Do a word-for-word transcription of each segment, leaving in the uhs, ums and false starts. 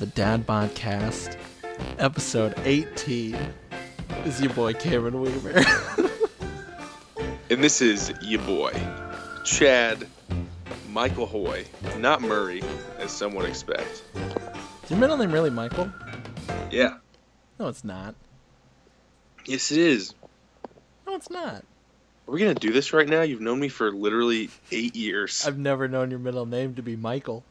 the Dad Podcast, episode eighteen. This is your boy Cameron Weaver. And this is your boy, Chad Michael Hoy, not Murray, as some would expect. Is your middle name really Michael? Yeah. No, it's not. Yes, it is. No, it's not. Are we going to do this right now? You've known me for literally eight years. I've never known your middle name to be Michael.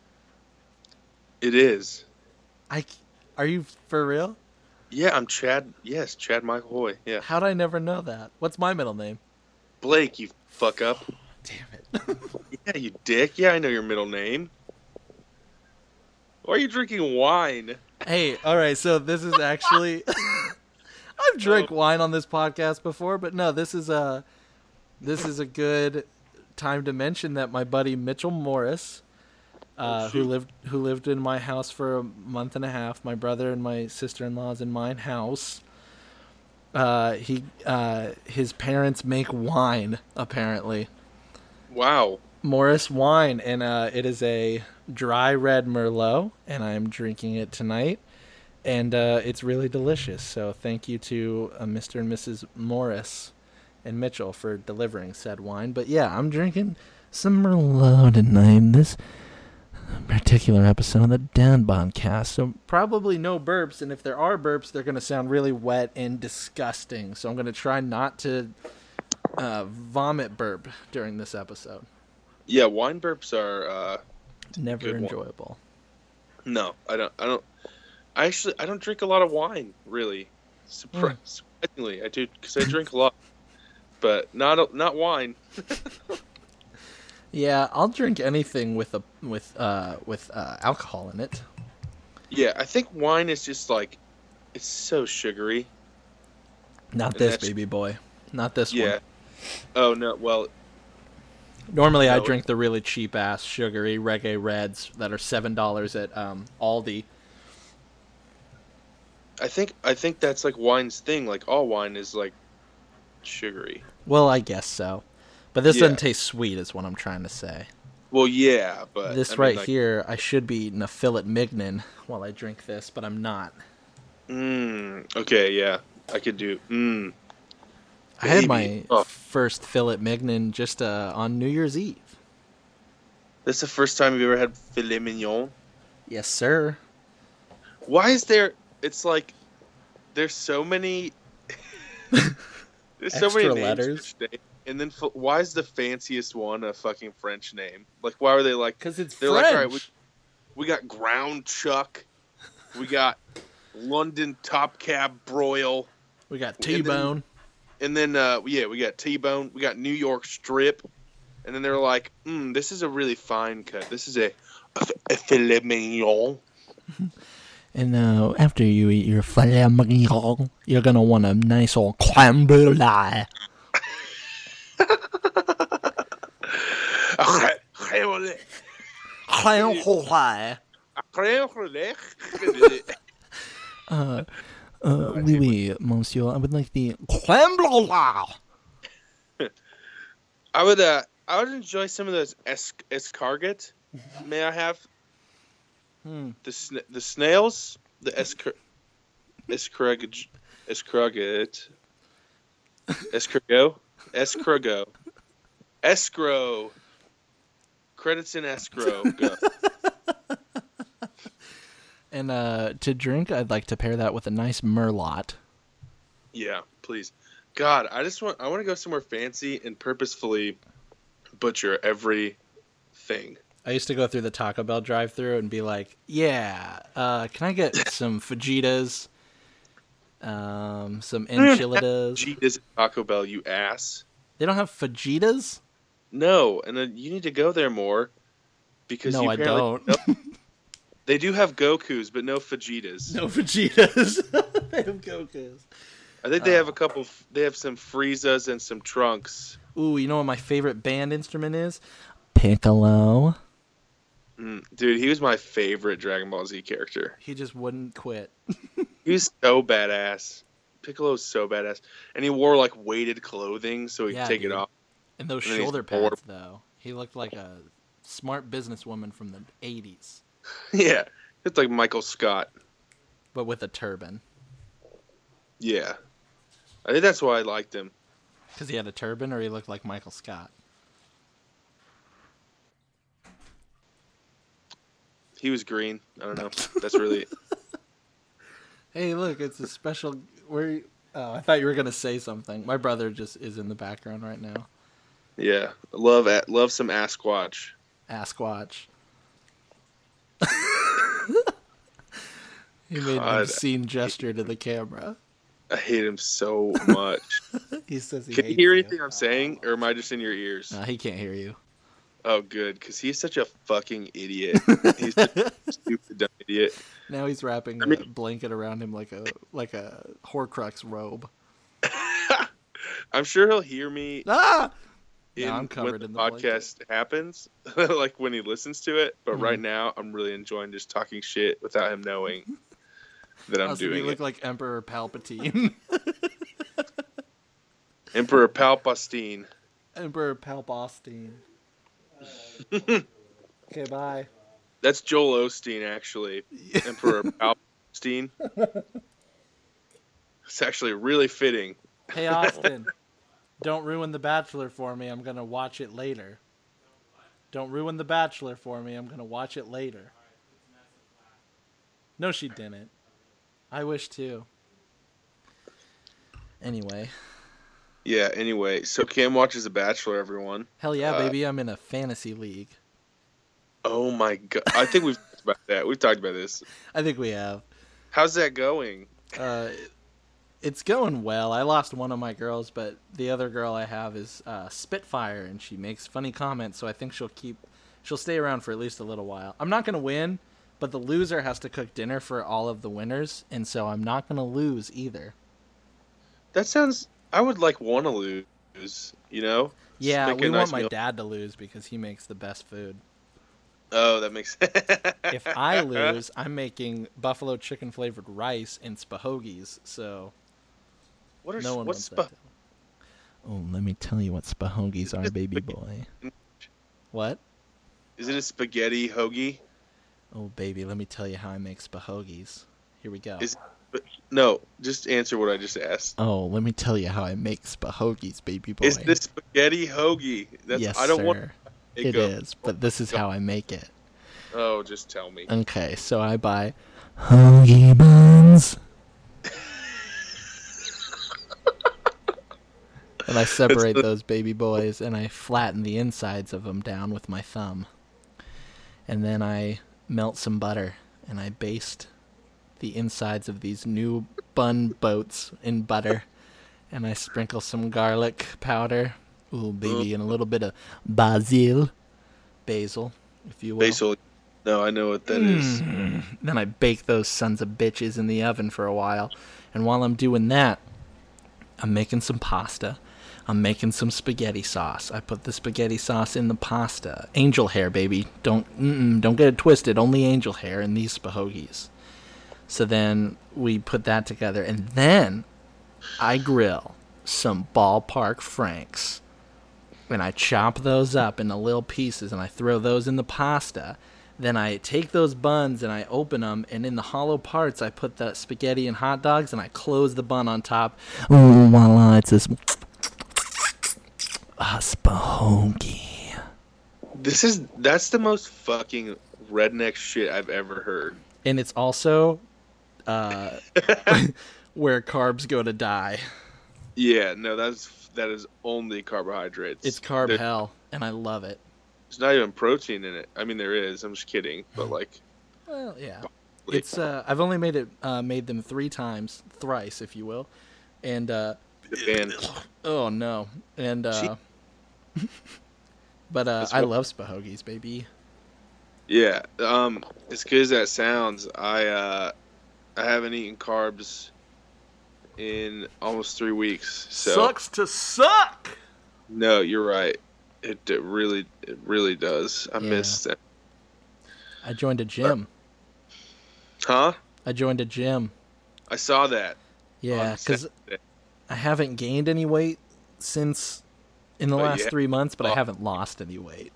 It is. I, are you for real? Yeah, I'm Chad. Yes, Chad Michael Hoy. Yeah. How'd I never know that? What's my middle name? Blake, you fuck up. Damn it. Yeah, you dick. Yeah, I know your middle name. Why are you drinking wine? Hey, alright, so this is actually... I've drank wine on this podcast before, but no, this is a, this is a good time to mention that my buddy Mitchell Morris... Uh, who lived who lived in my house for a month and a half. My brother and my sister-in-law's in my house. Uh, he uh, his parents make wine, apparently. Wow. Morris Wine, and uh, it is a dry red Merlot, and I'm drinking it tonight, and uh, it's really delicious. So thank you to uh, Mister and Missus Morris and Mitchell for delivering said wine. But yeah, I'm drinking some Merlot tonight. This particular episode of the Dad Podcast. So probably no burps, and if there are burps, they're going to sound really wet and disgusting. So I'm going to try not to uh, vomit burp during this episode. Yeah, wine burps are uh, never enjoyable. One. No, I don't. I don't. I actually I don't drink a lot of wine, really. Surpri- mm. Surprisingly, I do because I drink a lot, but not not wine. Yeah, I'll drink anything with a with uh with uh, alcohol in it. Yeah, I think wine is just like it's so sugary. Not and this, baby boy. Not this yeah. one. Yeah. Oh no. Well. Normally, no. I drink the really cheap ass sugary Reggae Reds that are seven dollars at um, Aldi. I think I think that's like wine's thing. Like all wine is like sugary. Well, I guess so. But this yeah. doesn't taste sweet, is what I'm trying to say. Well, yeah, but... This I right mean, like, here, I should be eating a Filet Mignon while I drink this, but I'm not. Mmm, okay, yeah. I could do... Mmm. I had my oh. first Filet Mignon just uh, on New Year's Eve. This the first time you've ever had Filet Mignon? Yes, sir. Why is there... It's like... There's so many... there's so many names letters. And then, why is the fanciest one a fucking French name? Like, why are they like... Because it's they're French. Like, all right, we, we got Ground Chuck. We got London Top Cab Broil. We got T-Bone. And then, and then uh, yeah, we got T-Bone. We got New York Strip. And then they're like, hmm, this is a really fine cut. This is a, a, a filet mignon. And uh, after you eat your filet mignon, you're going to want a nice old crème brûlée. uh, uh, oui, oui, monsieur. I would like the crème brûlée. I would, uh, I would enjoy some of those es- escargot. May I have hmm. the sna- the snails, the escar escargot, escargot, escargot, escargot. Escrow. Credits in escrow. Go. And uh, to drink, I'd like to pair that with a nice Merlot. Yeah, please. God, I just want I want to go somewhere fancy and purposefully butcher everything. I used to go through the Taco Bell drive-thru and be like, "Yeah, uh, can I get some fajitas, um, some enchiladas?" Fajitas at Taco Bell, you ass. They don't have fajitas? No, and then you need to go there more because no, you I don't. Know, they do have Gokus, but no Fajitas. No Fajitas. They have Gokus. I think they uh, have a couple. They have some Friezas and some Trunks. Ooh, you know what my favorite band instrument is? Piccolo. Mm, dude, he was my favorite Dragon Ball Z character. He just wouldn't quit. He was so badass. Piccolo's so badass, and he wore like weighted clothing so he yeah, could take dude. it off. And those and shoulder pads, though. He looked like a smart businesswoman from the eighties. Yeah, It's like Michael Scott, but with a turban. Yeah, I think that's why I liked him. Because he had a turban, or he looked like Michael Scott. He was green. I don't know. That's really. Hey, look! It's a special. Where? Oh, I thought you were gonna say something. My brother just is in the background right now. Yeah, love love some Asquatch. Asquatch. He made an obscene gesture to the camera. I hate him so much. He says he Can hates you hear you. anything I'm saying, or am I just in your ears? No, he can't hear you. Oh, good, because he's such a fucking idiot. He's such a stupid, dumb idiot. Now he's wrapping I mean, a blanket around him like a like a Horcrux robe. I'm sure he'll hear me. Ah! In, now I'm covered when the in the podcast blanket. happens, like when he listens to it. But Mm-hmm. right now, I'm really enjoying just talking shit without him knowing that I'm also, doing you look it. like Emperor Palpatine. Emperor Palpatine. Emperor Palpatine. Okay, bye. That's Joel Osteen, actually. Emperor Palpatine. It's actually really fitting. Hey, Austin. Don't ruin The Bachelor for me. I'm going to watch it later. Don't ruin The Bachelor for me. I'm going to watch it later. No, she didn't. I wish too. Anyway. Yeah, anyway. So Cam watches The Bachelor, everyone. Hell yeah, uh, baby. I'm in a fantasy league. Oh my god. I think we've talked about that. We've talked about this. I think we have. How's that going? Uh, it's going well. I lost one of my girls, but the other girl I have is uh, Spitfire, and she makes funny comments, so I think she'll keep, she'll stay around for at least a little while. I'm not going to win, but the loser has to cook dinner for all of the winners, and so I'm not going to lose either. That sounds... I would like want to lose, you know? Yeah, Just make we a want nice my meal. dad to lose because he makes the best food. Oh, that makes sense. If I lose, I'm making buffalo chicken flavored rice and spahogies, so What are no one what's wants spa- that. Oh, let me tell you what spahogies are, baby boy. What? Is it a spaghetti hoagie? Oh, baby, let me tell you how I make spahogies. Here we go. Is No, just answer what I just asked. Oh, let me tell you how I make spahogies, baby boy. Is this spaghetti hoagie? That's yes, I don't sir. want It is, but this is how I make it. Oh, just tell me. Okay, so I buy hoagie buns. And I separate the- those baby boys, and I flatten the insides of them down with my thumb. And then I melt some butter, and I baste the insides of these new bun boats in butter. And I sprinkle some garlic powder. Ooh, baby, and a little bit of basil. Basil, if you will. Basil. No, I know what that is. Mm. Then I bake those sons of bitches in the oven for a while. And while I'm doing that, I'm making some pasta. I'm making some spaghetti sauce. I put the spaghetti sauce in the pasta. Angel hair, baby. Don't mm-mm, don't get it twisted. Only angel hair in these spahogies. So then we put that together. And then I grill some ballpark franks. And I chop those up into little pieces. And I throw those in the pasta. Then I take those buns and I open them, and in the hollow parts I put the spaghetti and hot dogs, and I close the bun on top. Ooh, voila, it's this a spahogie. This is that's the most fucking redneck shit I've ever heard. And it's also uh, where carbs go to die. Yeah, no, that's that is only carbohydrates. It's carb There- hell, and I love it. There's not even protein in it. I mean, there is. I'm just kidding, but like, Well, yeah. It's uh, I've only made it uh, made them three times, thrice, if you will, and uh, and oh no, and uh, but uh, That's I what- love spahogies, baby. yeah, um, as good as that sounds, I uh, I haven't eaten carbs in almost three weeks. So Sucks to suck. no, you're right. It, it really, it really does. I Yeah. missed that. I joined a gym. Huh? I joined a gym. I saw that. Yeah, on because Saturday. I haven't gained any weight since in the But last yeah. three months, but Oh. I haven't lost any weight.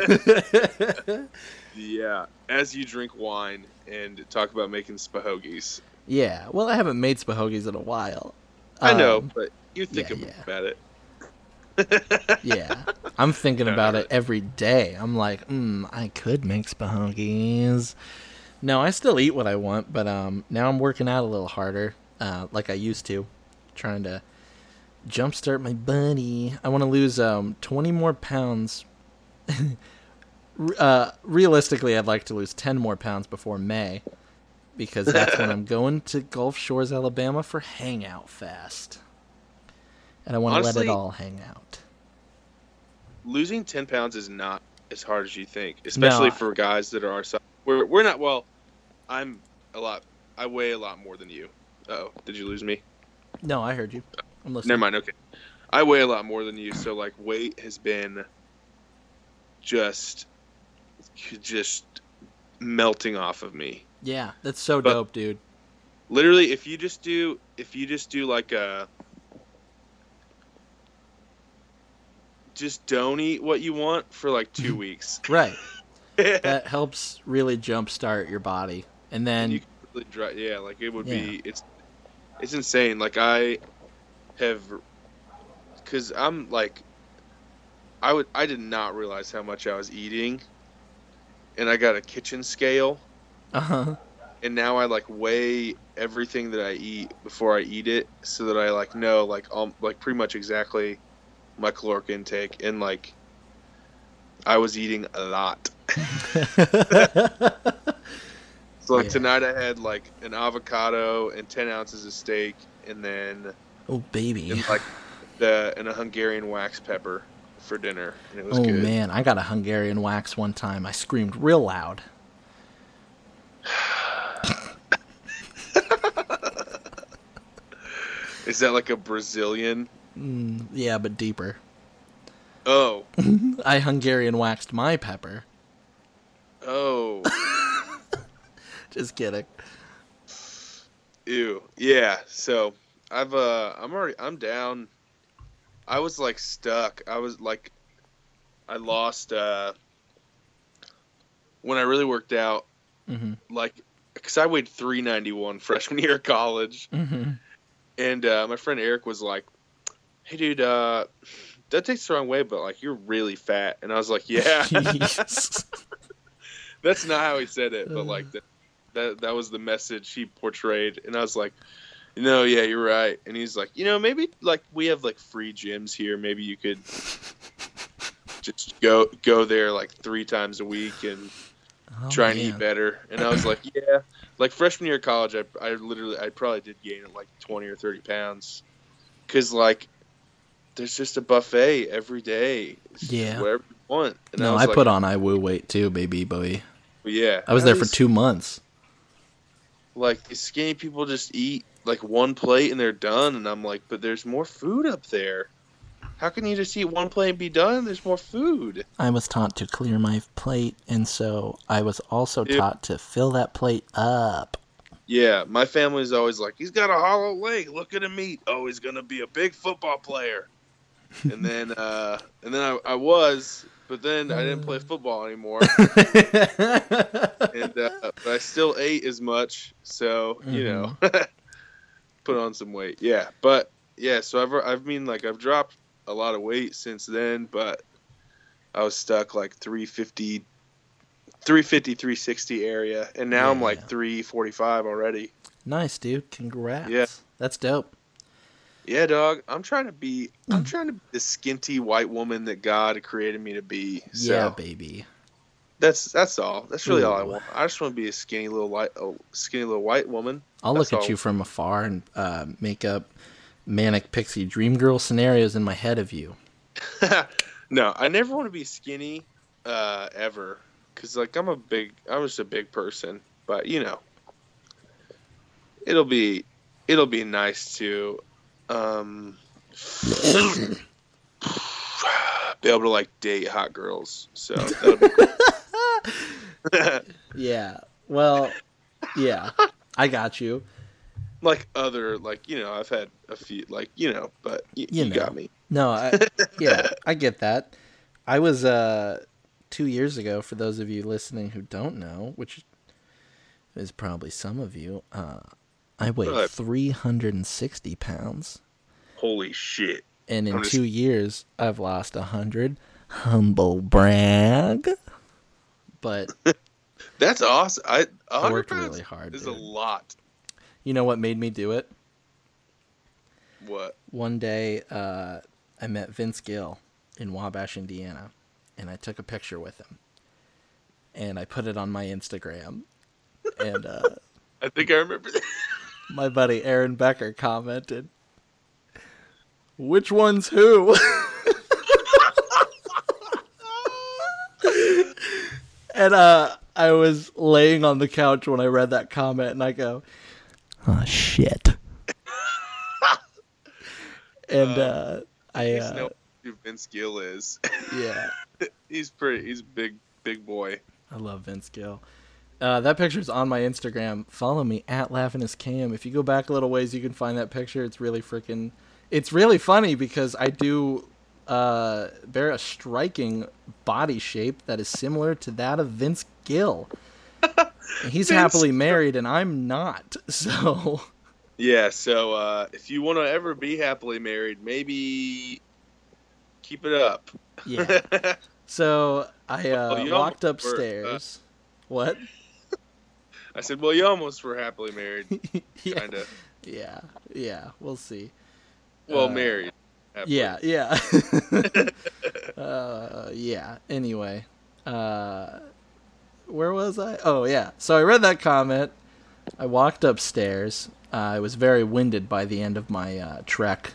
Yeah, as you drink wine and talk about making spahogies. Yeah, well, I haven't made spahogies in a while. I know, Um, but you think yeah, yeah. about it. Yeah, I'm thinking No, about not it every day. I'm like, hmm, I could make spahogies. No, I still eat what I want, but um, now I'm working out a little harder, uh, like I used to, trying to jumpstart my body. I want to lose um twenty more pounds. uh, realistically, I'd like to lose ten more pounds before May, because that's when I'm going to Gulf Shores, Alabama for Hangout Fest. And I want to let it Honestly- all hang out. Losing ten pounds is not as hard as you think, especially No. for guys that are our size. We're we're not. Well, I'm a lot. I weigh a lot more than you. Oh, did you lose me? No, I heard you. I'm listening. Never mind. Okay, I weigh a lot more than you, so like weight has been just just melting off of me. Yeah, that's so But- dope, dude. Literally, if you just do if you just do like a just don't eat what you want for like two weeks. Right. That helps really jumpstart your body. And then, you can really dry, yeah, like it would Yeah. be it's it's insane. Like I have, because I'm like I would I did not realize how much I was eating, and I got a kitchen scale, uh-huh. and now I like weigh everything that I eat before I eat it, so that I like know like um like pretty much exactly my caloric intake, and like I was eating a lot. So like Yeah. tonight I had like an avocado and ten ounces of steak, and then Oh, baby. and like the and a Hungarian wax pepper for dinner, and it was Oh, good. man. I got a Hungarian wax one time. I screamed real loud. Is that like a Brazilian? Mm, yeah, but deeper. Oh, I Hungarian waxed my pepper. oh, Just kidding. ew, yeah. So I've uh, I'm already I'm down. I was like stuck. I was like, I lost uh, when I really worked out. Mm-hmm. Like, because I weighed three ninety-one freshman year of college. Mm-hmm. And uh, my friend Eric was like, "Hey, dude, uh, that takes the wrong way, but like you're really fat." And I was like, "Yeah." Jeez. That's not how he said it, but like that, that that was the message he portrayed. And I was like, "No, yeah, you're right." And he's like, "You know, maybe like we have like free gyms here. Maybe you could just go go there like three times a week and Oh, try and man. eat better." And I was like, "Yeah." Like freshman year of college, I, I literally, I probably did gain like twenty or thirty pounds, cause like there's just a buffet every day. It's just Yeah. whatever you want. And No, was I like, put on I woo weight too, baby boy. But yeah, I was how there for does- two months. Like these skinny people just eat like one plate and they're done, and I'm like, but there's more food up there. How can you just eat one plate and be done? There's more food. I was taught to clear my plate, and so I was also Dude. taught to fill that plate up. Yeah, my family's always like, he's got a hollow leg. Look at him eat. Oh, he's gonna be a big football player. And then, uh, and then I, I was, but then I didn't play football anymore, and uh, but I still ate as much. So you know, put on some weight. Yeah, but yeah. So I've, I've mean like I've dropped a lot of weight since then, but I was stuck like three fifty, three fifty, three sixty area, and now I'm Yeah. like three forty-five already. Nice, dude. Congrats. Yeah. That's dope. Yeah, dog. I'm trying to be. I'm trying to be the skinty white woman that God created me to be. So Yeah, baby. that's that's all. That's really all I Ooh. want. I just want to be a skinny little white, a skinny little white woman. I'll That's look at all. you from afar and uh, make up manic pixie dream girl scenarios in my head of you. No, I never want to be skinny, uh, ever. Cause like I'm a big. I was a big person, but you know, it'll be, it'll be nice to, um, be able to like date hot girls. So that'll be cool. Yeah. Well, yeah. I got you. Like other, like, you know, I've had a few, like, you know, but y- you, you know. got me. No, I, yeah, I get that. I was, uh, two years ago, for those of you listening who don't know, which is probably some of you, uh, I weighed uh, three hundred sixty pounds. Holy shit. And in I'm two just... years, I've lost one hundred. Humble brag. But... That's awesome. I, I worked really hard. Is dude. a lot. You know what made me do it? What? One day, uh, I met Vince Gill in Wabash, Indiana, and I took a picture with him. And I put it on my Instagram. And uh, I think I remember that. My buddy Aaron Becker commented, "Which one's who?" And uh, I was laying on the couch when I read that comment, and I go, "Oh shit!" And uh, I uh, know who Vince Gill is. Yeah, he's pretty. He's a big, big boy. I love Vince Gill. Uh, that picture's on my Instagram. Follow me at Laughin'sCam. If you go back a little ways, you can find that picture. It's really freaking. It's really funny because I do uh, bear a striking body shape that is similar to that of Vince Gill. He's Vince. happily married, and I'm not. So. Yeah. So uh, if you want to ever be happily married, maybe keep it up. Yeah. So I uh, well, walked upstairs. Were, uh, what? I said, well, you almost were happily married. Yeah. Kind of. Yeah, yeah, we'll see. Well, uh, married. Happily. Yeah, yeah. uh, yeah, anyway. Uh, where was I? Oh, yeah. So I read that comment. I walked upstairs. Uh, I was very winded by the end of my uh, trek.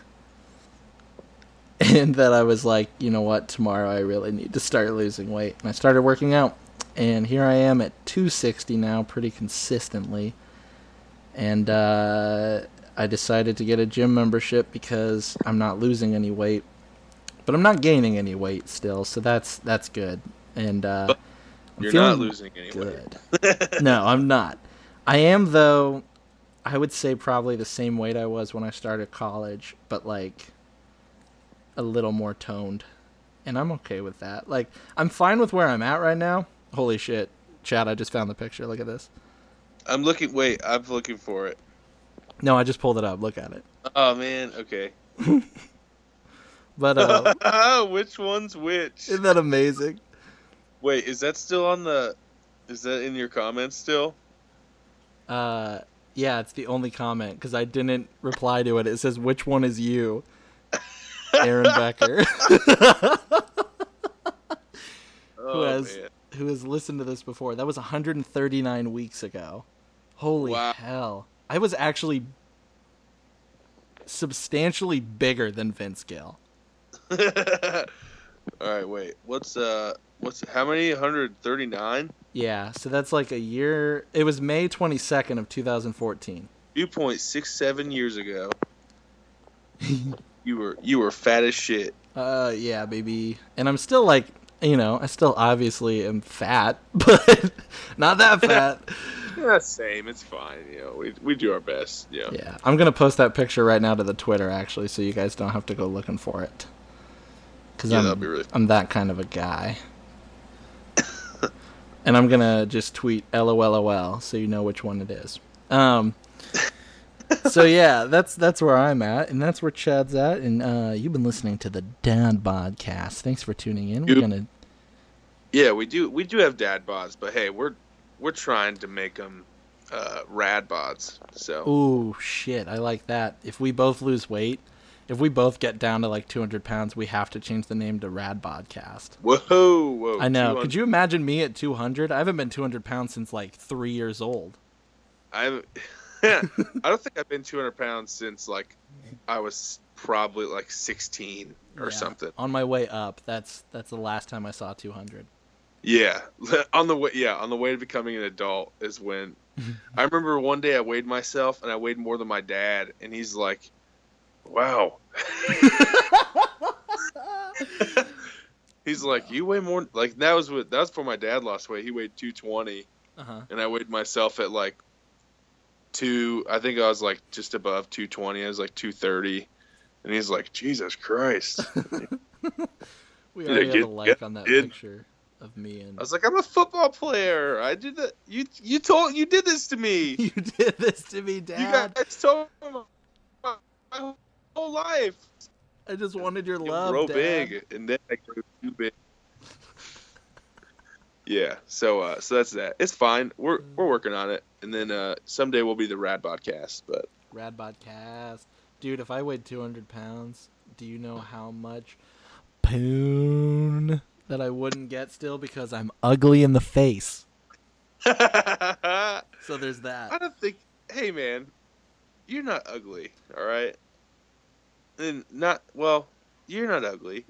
And then I was like, you know what? Tomorrow I really need to start losing weight. And I started working out. And here I am at two sixty now, pretty consistently. And uh, I decided to get a gym membership because I'm not losing any weight, but I'm not gaining any weight still, so that's that's good. And uh, I'm you're feeling not losing any good. weight. No, I'm not. I am though. I would say probably the same weight I was when I started college, but like a little more toned, and I'm okay with that. Like I'm fine with where I'm at right now. Holy shit, Chad, I just found the picture. Look at this. I'm looking. Wait, I'm looking for it. No, I just pulled it up. Look at it. Oh, man. Okay. But, uh... which one's which? Isn't that amazing? Wait, is that still on the... Is that in your comments still? Uh, yeah, it's the only comment, because I didn't reply to it. It says, which one is you? Aaron Becker. Oh, who has... man. Who has listened to this before. That was one hundred thirty-nine weeks ago. Holy wow. hell. I was actually substantially bigger than Vince Gill. All right, wait. What's uh what's how many? one hundred thirty-nine? Yeah, so that's like a year. It was May twenty-second of two thousand fourteen. two point six seven years ago. you were you were fat as shit. Uh yeah, baby. And I'm still like You know, I still obviously am fat, but not that fat. Yeah, same. It's fine. You know, we we do our best. Yeah. Yeah. I'm gonna post that picture right now to the Twitter actually, so you guys don't have to go looking for it. Cause yeah, I'm that'd be really I'm that kind of a guy. And I'm gonna just tweet LOLOL so you know which one it is. Um. So yeah, that's that's where I'm at, and that's where Chad's at, and uh, you've been listening to the Dad Podcast. Thanks for tuning in. We're gonna, yeah, we do we do have Dad Bods, but hey, we're we're trying to make them uh, Rad Bods. So, ooh shit, I like that. If we both lose weight, if we both get down to like two hundred pounds, we have to change the name to Rad Podcast. Whoa, whoa! I know. Could you imagine me at two hundred? I haven't been two hundred pounds since like three years old. I'm. I don't think I've been two hundred pounds since like I was probably like sixteen or yeah, something. On my way up, that's that's the last time I saw two hundred. Yeah, on the way. Yeah, on the way to becoming an adult is when I remember one day I weighed myself and I weighed more than my dad, and he's like, "Wow." He's like, "You weigh more." Like that was what that was before my dad lost weight. He weighed two twenty, uh-huh. and I weighed myself at like two. I think I was like just above two twenty. I was like two thirty, and he's like, Jesus Christ. We already have a like on that kid. picture of me and. I was like, I'm a football player. I did that. You you told you did this to me. You did this to me, Dad. You guys told me my, my whole life. I just wanted your you love, grow Dad. big, and then I grew too big. Yeah, so uh, so that's that. It's fine. We're we're working on it, and then uh, someday we'll be the Rad Podcast. But Rad Podcast, dude. If I weighed two hundred pounds, do you know how much poon that I wouldn't get still because I'm ugly in the face? So there's that. I don't think. Hey, man, you're not ugly. All right. And not well. You're not ugly.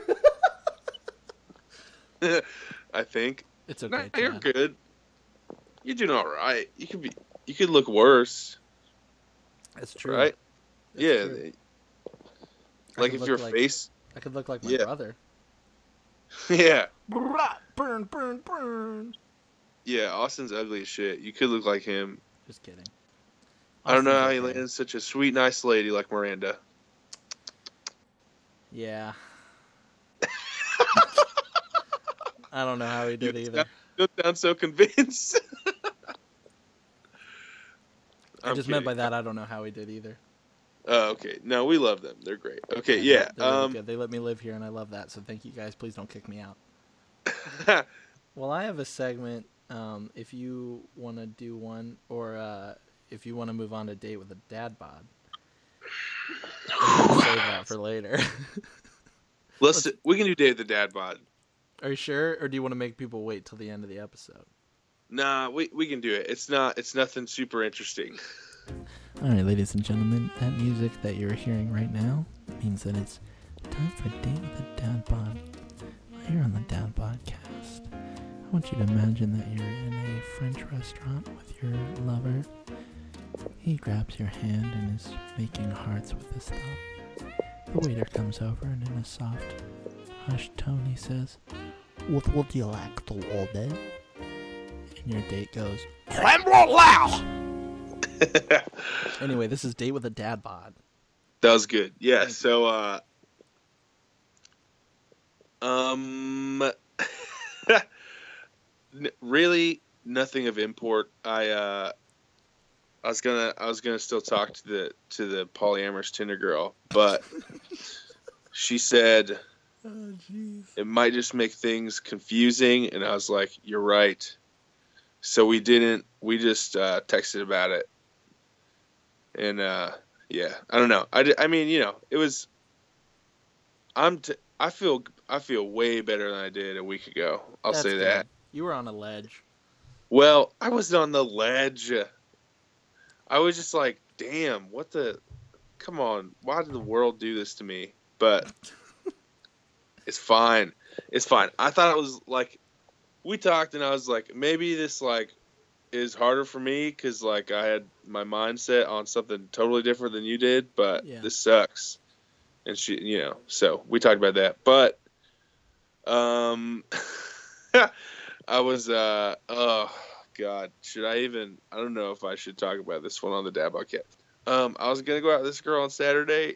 I think it's okay. No, you're good. You're doing all right. You could be. You could look worse. That's true. Right? That's yeah. True. Like if your like, face. I could look like my yeah. brother. Yeah. Burn, burn, burn. Yeah, Austin's ugly as shit. You could look like him. Just kidding. Austin's I don't know how okay. he landed such a sweet, nice lady like Miranda. Yeah. I don't know how he did you either. Sound, you don't sound so convinced. I just kidding. meant by that I don't know how he did either. Oh, okay. No, we love them. They're great. Okay, yeah. They're um, really good. They let me live here, and I love that. So thank you guys. Please don't kick me out. Well, I have a segment. Um, if you want to do one, or uh, if you want to move on to date with a dad bod, save that for later. Let's. Let's we can do date the dad bod. Are you sure, or do you want to make people wait till the end of the episode? Nah, we we can do it. It's not. It's nothing super interesting. All right, ladies and gentlemen, that music that you're hearing right now means that it's time for Date with a Dad Bod. Here on the Dad Podcast, I want you to imagine that you're in a French restaurant with your lover. He grabs your hand and is making hearts with his thumb. The waiter comes over and in a soft, hushed tone he says, "What would you like to order?" And your date goes, "Crème brûlée!" Anyway, this is Date with a Dad Bod. That was good. Yeah, so, uh... Um... really, nothing of import. I, uh... I was gonna, I was gonna still talk to the, to the polyamorous Tinder girl, but she said oh, it might just make things confusing, and I was like, you're right. So we didn't, we just, uh, texted about it. And, uh, yeah, I don't know. I, I mean, you know, it was, I'm, t- I feel, I feel way better than I did a week ago. I'll That's say good. that. You were on a ledge. Well, I wasn't on the ledge. I was just like, damn, what the, come on. Why did the world do this to me? But it's fine. It's fine. I thought it was like, we talked and I was like, maybe this like, is harder for me because like I had my mindset on something totally different than you did, but yeah. This sucks. And she, you know, so we talked about that, but um, I was, uh, oh God, should I even, I don't know if I should talk about this one on the Dad Podcast. Um, I was going to go out with this girl on Saturday,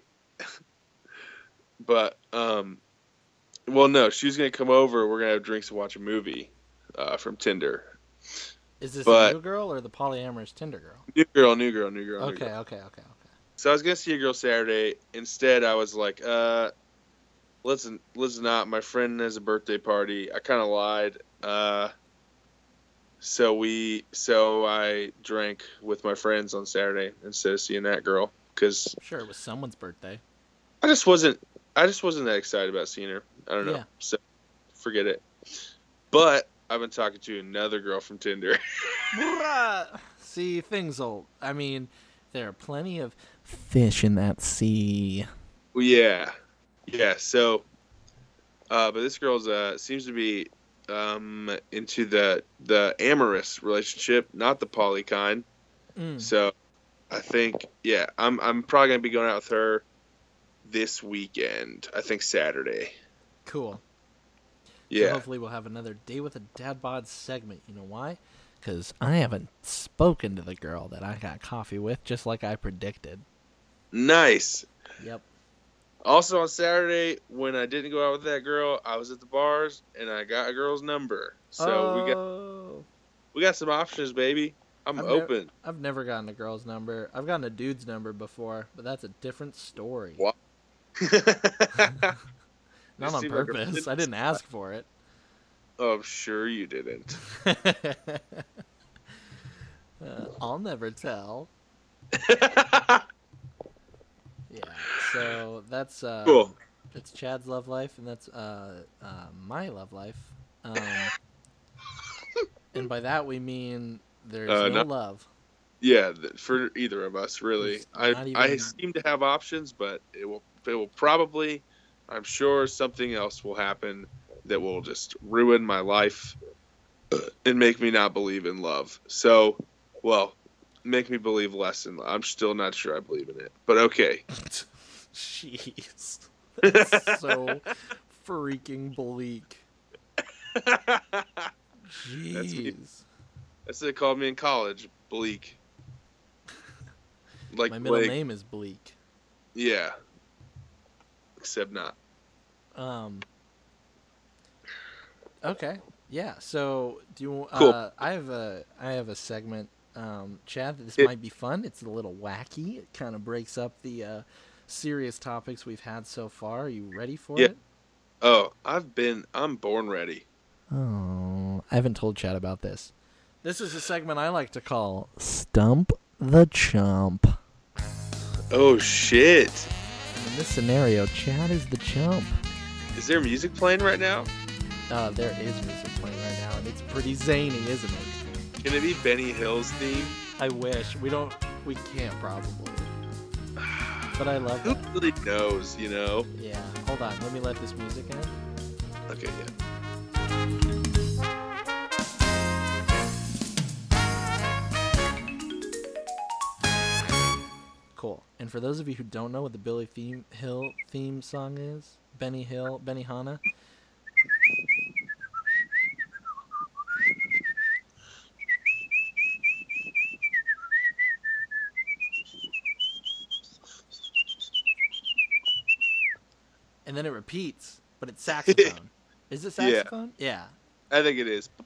but, um, well, no, she was going to come over. We're going to have drinks and watch a movie, uh, from Tinder. Is this but, a new girl or the polyamorous Tinder girl? New girl, new girl, new girl. Okay, new girl. okay, okay, okay. So I was gonna see a girl Saturday. Instead, I was like, uh, let's let's not. My friend has a birthday party. I kind of lied. Uh, so we, so I drank with my friends on Saturday instead of seeing that girl because sure it was someone's birthday. I just wasn't. I just wasn't that excited about seeing her. I don't know. Yeah. So forget it. But I've been talking to another girl from Tinder. See, things will... I mean, there are plenty of fish in that sea. Well, yeah. Yeah, so... Uh, but this girl's uh, seems to be um, into the the amorous relationship, not the poly kind. Mm. So I think, yeah, I'm I'm probably going to be going out with her this weekend. I think Saturday. Cool. Yeah. So hopefully we'll have another Day with a Dad Bod segment. You know why? because I haven't spoken to the girl that I got coffee with, just like I predicted. Nice. Yep. Also on Saturday, when I didn't go out with that girl, I was at the bars and I got a girl's number. So oh. we got we got some options, baby. I'm I've open. Ne- I've never gotten a girl's number. I've gotten a dude's number before, but that's a different story. What? Not on purpose. Like I didn't ask for it. Oh, I'm sure you didn't. uh, I'll never tell. Yeah, so that's uh, cool. That's Chad's love life, and that's uh, uh, my love life. Um, and by that we mean there's uh, no not, love. Yeah, for either of us, really. It's I even... I seem to have options, but it will it will probably, I'm sure something else will happen that will just ruin my life and make me not believe in love. So, well, make me believe less in love. I'm still not sure I believe in it, but okay. Jeez. That's so freaking bleak. Jeez. That's, that's what they called me in college, bleak. Like my middle Blake. name is Bleak. Yeah. Except not. Um. Okay. Yeah. So do you? Cool. Uh, I have a I have a segment, um, Chad. This it, might be fun. It's a little wacky. It kind of breaks up the uh, serious topics we've had so far. Are you ready for yeah. it? Oh, I've been. I'm born ready. Oh, I haven't told Chad about this. This is a segment I like to call Stump the Chump. Oh shit! And in this scenario, Chad is the chump. Is there music playing right now? Uh, there is music playing right now, and it's pretty zany, isn't it? Can it be Benny Hill's theme? I wish. We don't. We can't probably. But I love Who that. really knows, you know? Yeah. Hold on. Let me let this music in. Okay, yeah. Cool. And for those of you who don't know what the Billy theme, Hill theme song is, Benny Hill, Benihana. And then it repeats, but it's saxophone. Is it saxophone? Yeah. yeah. I think it is.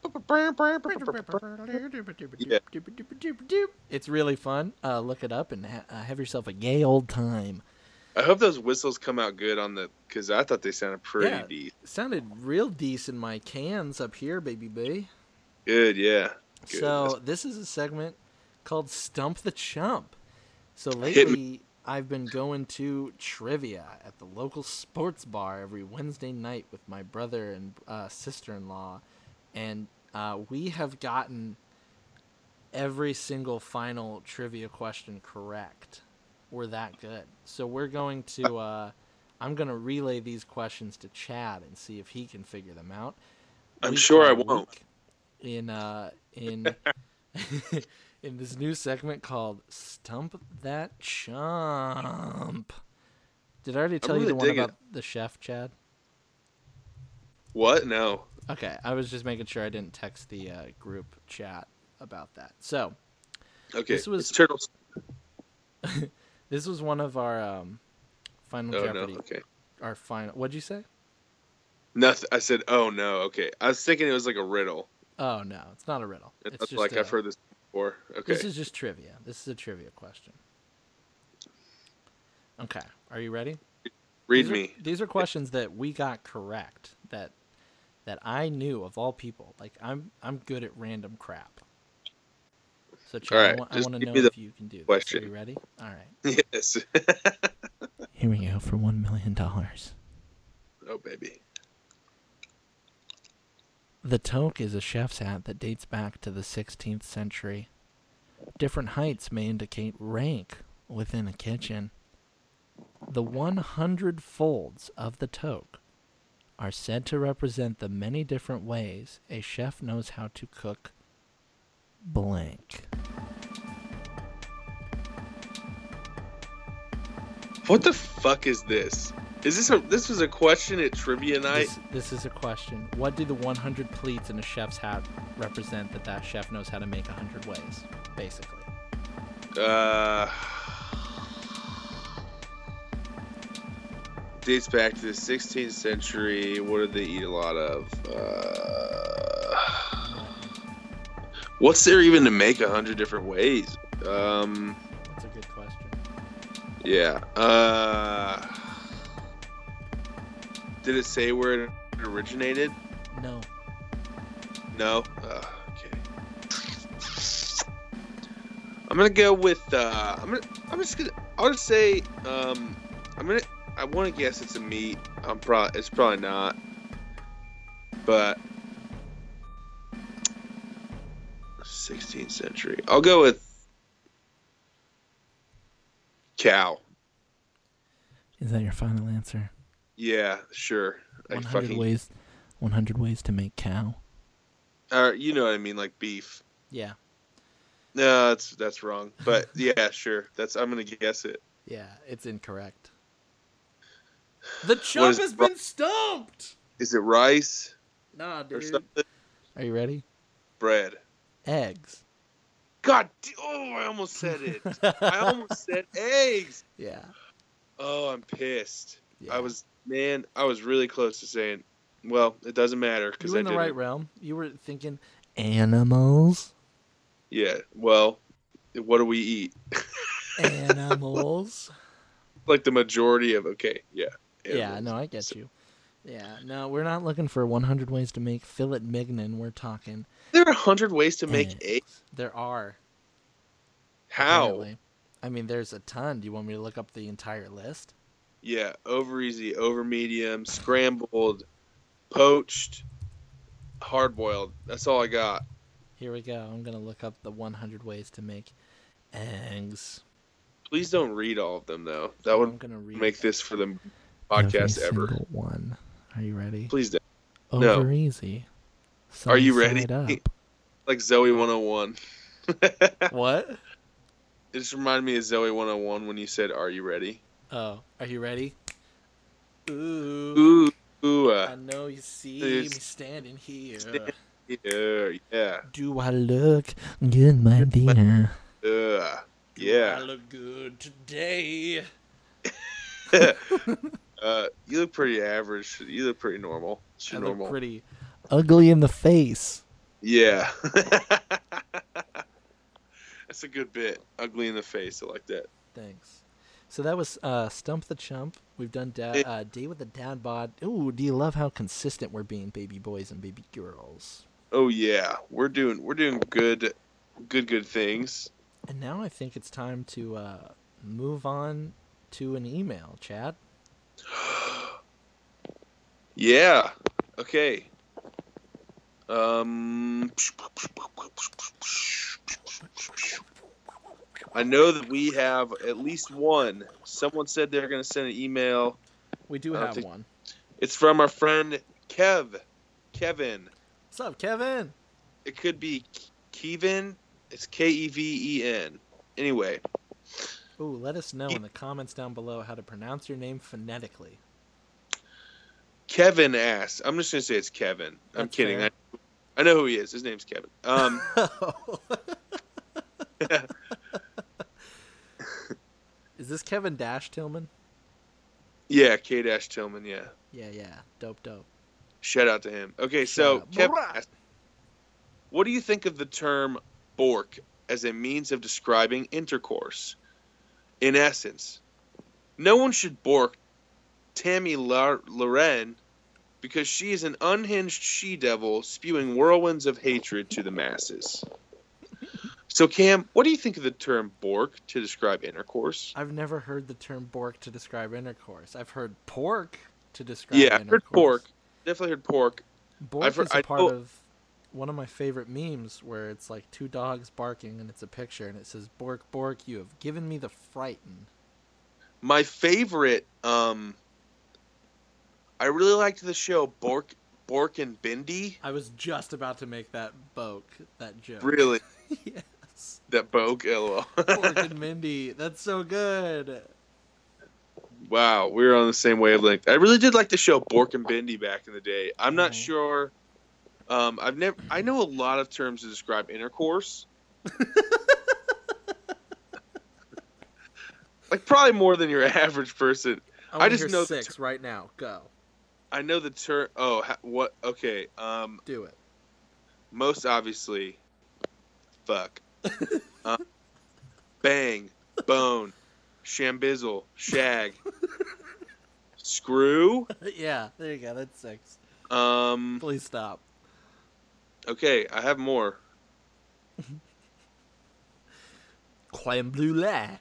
Yeah. It's really fun. Uh, look it up and ha- uh, have yourself a gay old time. I hope those whistles come out good on the, because I thought they sounded pretty yeah, deep. Sounded real decent in my cans up here, baby boo. Good, yeah. Good. So this is a segment called Stump the Chump. So lately, I've been going to trivia at the local sports bar every Wednesday night with my brother and uh, sister-in-law, and uh, we have gotten every single final trivia question correct. We're that good. So we're going to, uh, I'm going to relay these questions to Chad and see if he can figure them out. I'm sure I won't. In uh, in in this new segment called Stump That Chump. Did I already tell really you the one about it. the chef, Chad? What? No. Okay, I was just making sure I didn't text the uh, group chat about that. So, okay, this was it's turtles. This was one of our um, Final oh, Jeopardy. No. Okay. Our final. What'd you say? Nothing. I said, "Oh no." Okay, I was thinking it was like a riddle. Oh no, it's not a riddle. It's, it's just like a, I've heard this before. Okay. This is just trivia. This is a trivia question. Okay, are you ready? Read these me. Are, these are questions that we got correct. That that I knew of all people. Like I'm I'm good at random crap. So Chad, right, I, wa- I want to know if you can do this. question. Are you ready? All right. Yes. Here we go for one million dollars. Oh baby. The toque is a chef's hat that dates back to the sixteenth century. Different heights may indicate rank within a kitchen. The one hundred folds of the toque are said to represent the many different ways a chef knows how to cook blank. What the fuck is this? Is this a this was a question at trivia night? This, this is a question. What do the one hundred pleats in a chef's hat represent that that chef knows how to make one hundred ways, basically? Uh, dates back to the sixteenth century. What did they eat a lot of? Uh, what's there even to make a hundred different ways? Um, That's a good question. Yeah. Uh, did it say where it originated? No. No? Uh, okay. I'm gonna go with. Uh, I'm gonna. I'm just gonna. I'll just say. Um, I'm gonna. I want to guess it's a meat. I'm probably. It's probably not. But sixteenth century. I'll go with cow. Is that your final answer? Yeah, sure. one hundred fucking... ways. one hundred ways to make cow. Uh, you know what I mean, like beef. Yeah. No, that's that's wrong. But yeah, sure. That's I'm gonna guess it. Yeah, it's incorrect. The chump has been stumped. Is it rice? Nah, dude. Are you ready? Bread. Eggs. God, oh, I almost said it. I almost said eggs. Yeah. Oh, I'm pissed. Yeah. I was, man, I was really close to saying, well, it doesn't matter. You were in I the right realm. You were thinking animals. Yeah, well, what do we eat? Animals. Like the majority of, okay, yeah. Animals. Yeah, no, I get you. Yeah, no, we're not looking for one hundred ways to make filet mignon. We're talking. There are one hundred ways to make eggs. eggs? There are. How? Apparently. I mean, there's a ton. Do you want me to look up the entire list? Yeah, over easy, over medium, scrambled, poached, hard boiled. That's all I got. Here we go. I'm going to look up the one hundred ways to make eggs. Please don't read all of them, though. That would read make this for the podcast every ever. Single one. Are you ready? Please don't. Over no. easy. Are you ready? Like Zoe one oh one. What? It just reminded me of Zoe one oh one when you said, "Are you ready?" Oh, are you ready? Ooh. Ooh. Ooh uh, I know you see me standing here. Stand here, yeah. Do I look good, my dear? Uh, yeah. Do I look good today? uh, you look pretty average. You look pretty normal. I normal. look pretty ugly in the face. Yeah. That's a good bit. Ugly in the face. I like that. Thanks. So that was uh, Stump the Chump. We've done da- uh, Day with the Dad Bod. Ooh, do you love how consistent we're being, baby boys and baby girls? Oh yeah, we're doing we're doing good, good good things. And now I think it's time to uh, move on to an email, Chad. Yeah. Okay. Um. I know that we have at least one. Someone said they're going to send an email. We do have one. It's from our friend Kev. Kevin. What's up, Kevin? It could be Kevin. It's K E V E N. Anyway. Ooh, let us know in the comments down below how to pronounce your name phonetically. Kevin asks. I'm just going to say it's Kevin. I'm That's kidding. fair. I, I know who he is. His name's Kevin. Um. Is this Kevin Dash Tillman? Yeah, K Dash Tillman, yeah. Yeah, yeah. Dope, dope. Shout out to him. Okay, Shout so out. Kevin asked, what do you think of the term bork as a means of describing intercourse? In essence, no one should bork Tammy Loren because she is an unhinged she-devil spewing whirlwinds of hatred to the masses. So, Cam, what do you think of the term bork to describe intercourse? I've never heard the term bork to describe intercourse. I've heard pork to describe yeah, intercourse. Yeah, I've heard pork. Definitely heard pork. Bork I've heard, is a I part know, of one of my favorite memes where it's like two dogs barking and it's a picture and it says, "Bork, bork, you have given me the frighten." My favorite, um, I really liked the show Bork, Bork and Bindi. I was just about to make that boke, that joke. Really? Yes. That boke, lol. Bork and Mindy. That's so good. Wow, we were on the same wavelength. I really did like the show Bork and Bendy back in the day. I'm not Mhm. sure. Um, I've never. I know a lot of terms to describe intercourse. Like probably more than your average person. I, I just just hear know six the right now. Go. I know the term. Oh, ha- what? Okay. Um, Do it. most obviously, fuck. um, bang, bone, shambizzle, shag, screw. Yeah, there you go. That's six. Um. Please stop. Okay, I have more. Crème brûlée.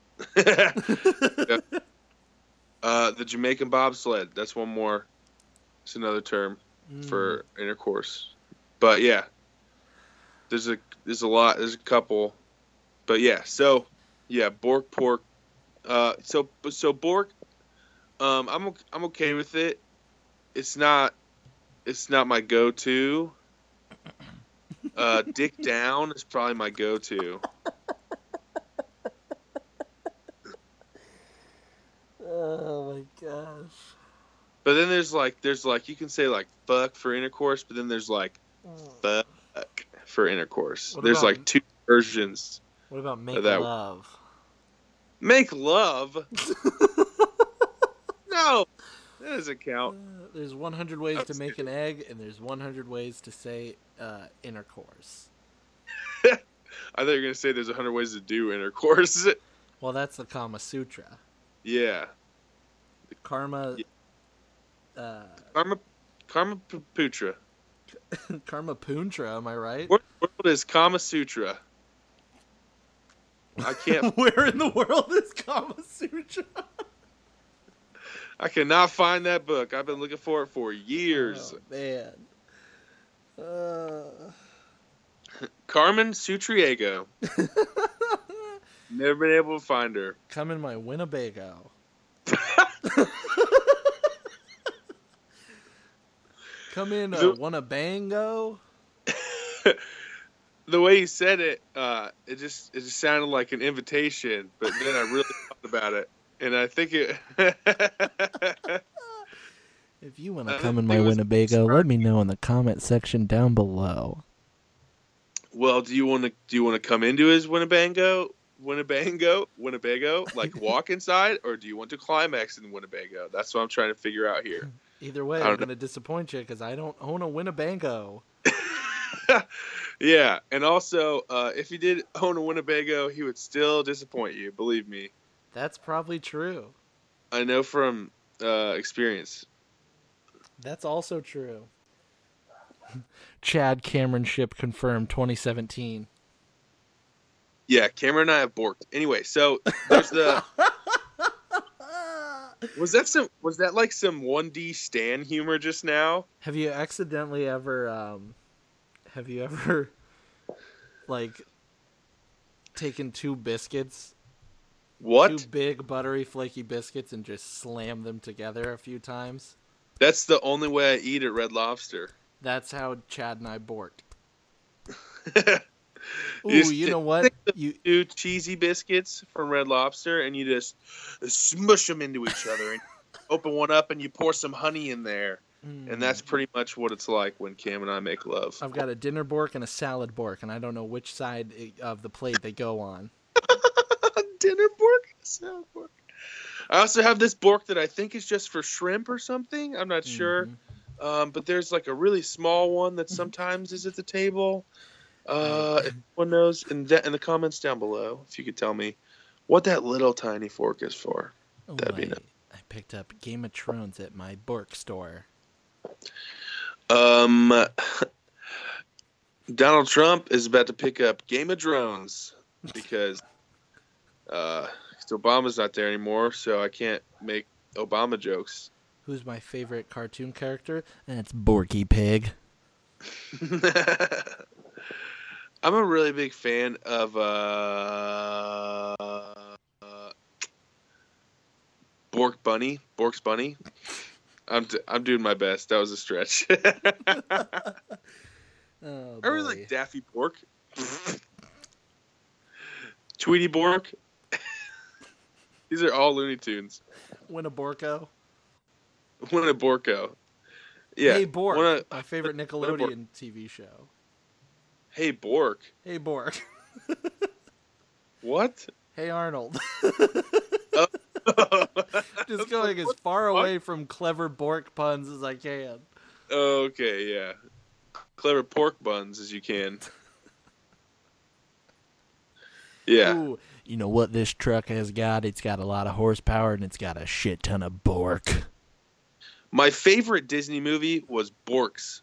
Yeah. Uh, the Jamaican bobsled. That's one more. It's another term Mm. for intercourse. But yeah, there's a there's a lot. There's a couple. But yeah, so yeah, Bork pork. Uh, so so Bork. Um, I'm I'm okay with it. It's not it's not my go-to. Uh, Dick Down is probably my go-to. Oh my gosh. But then there's like there's like you can say like fuck for intercourse, but then there's like fuck for intercourse. What There's about- like two versions. What about make of that. love? Make love? No, that doesn't count. Uh, there's one hundred ways That's to make an egg, and there's one hundred ways to say uh, intercourse. I thought you were gonna say there's a hundred ways to do intercourse. Well, that's the Kama Sutra. Yeah, Karma. Uh, Karma, Karma P- Putra. Karma Puntra, am I right? What world is Kama Sutra? I can't. Where in the world is Kama Sutra? I cannot find that book. I've been looking for it for years. Oh, man. Uh... Carmen Sutriego. Never been able to find her. Come in my Winnebago. Come in uh, The- Winnebango. The way you said it, uh, it just it just sounded like an invitation. But then I really thought about it, and I think it. If you want to I come in think my it was- Winnebago, let me know in the comment section down below. Well, do you want to do you want to come into his Winnebago, Winnebago, Winnebago, like walk inside, or do you want to climax in Winnebago? That's what I'm trying to figure out here. Either way, I I'm don't going to disappoint you because I don't own a Winnebago. Yeah, and also, uh, if he did own a Winnebago, he would still disappoint you. Believe me, That's probably true. I know from uh, experience. That's also true. Chad Cameron ship confirmed twenty seventeen. Yeah, Cameron and I have borked. Anyway, so there's the. Was that some? Was that like some one D Stan humor just now? Have you accidentally ever, um, have you ever, like, taken two biscuits, What? two big buttery flaky biscuits, and just slammed them together a few times? That's the only way I eat at Red Lobster. That's how Chad and I borked. Ooh, You you st- know what? Take the You two cheesy biscuits from Red Lobster, and you just smush them into each other, and open one up, and you pour some honey in there, and that's pretty much what it's like when Cam and I make love. I've got a dinner bork and a salad bork, and I don't know which side of the plate they go on. Dinner bork, salad bork. I also have this bork that I think is just for shrimp or something. I'm not sure, Mhm. um, but there's like a really small one that sometimes is at the table. Uh, if anyone knows, in the, in the comments down below, if you could tell me what that little tiny fork is for. Oh, That'd be I, nice. I picked up Game of Thrones at my Bork store. Um, Donald Trump is about to pick up Game of Drones because uh, Obama's not there anymore, so I can't make Obama jokes. Who's my favorite cartoon character? And it's Borky Pig. I'm a really big fan of uh, uh, Bork Bunny. Bork's Bunny. I'm d- I'm doing my best. That was a stretch. Oh, I really boy. like Daffy Bork. Tweety Bork. These are all Looney Tunes. Winneborco. Winneborco. Yeah. Hey Bork, Winna, my favorite Nickelodeon T V show. Hey Bork. Hey Bork. What? Hey Arnold. Oh. Just going as far away from clever Bork puns as I can. Okay, yeah. Clever pork buns as you can. Yeah. Ooh, you know what this truck has got? It's got a lot of horsepower and it's got a shit ton of Bork. My favorite Disney movie was Borks.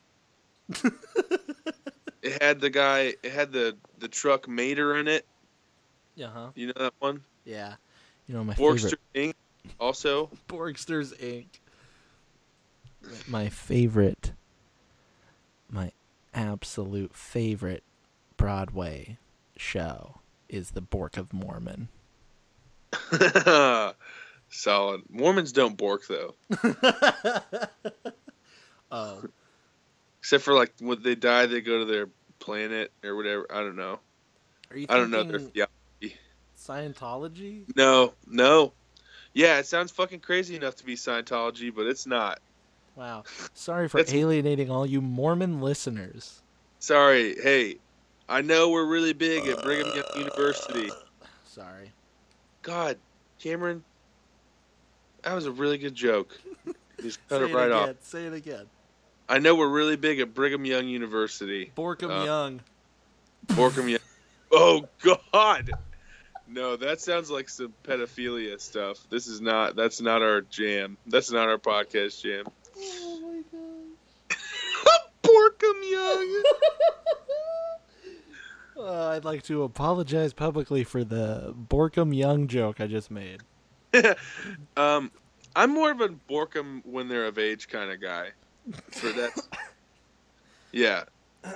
It had the guy, it had the, the truck Mater in it. Uh-huh. You know that one? Yeah. You know my Borkster favorite. Incorporated. Also. Borksters Incorporated. My favorite, my absolute favorite Broadway show is The Bork of Mormon. Solid. Mormons don't bork, though. Oh. Except for, like, when they die, they go to their planet or whatever. I don't know. Are you I don't know their theology. Scientology? No, no. Yeah, it sounds fucking crazy enough to be Scientology, but it's not. Wow. Sorry for alienating all you Mormon listeners. Sorry. Hey, I know we're really big at Brigham Young University. Sorry. God, Cameron, that was a really good joke. Just cut Say it right it off. again. Say it again. I know we're really big at Brigham Young University. Borkham uh, Young. Borkham Young. Oh, God. No, that sounds like some pedophilia stuff. This is not, that's not our jam. That's not our podcast jam. Oh, my God. Borkham Young. Uh, I'd like to apologize publicly for the Borkham Young joke I just made. um, I'm more of a Borkham when they're of age kind of guy. For that, yeah,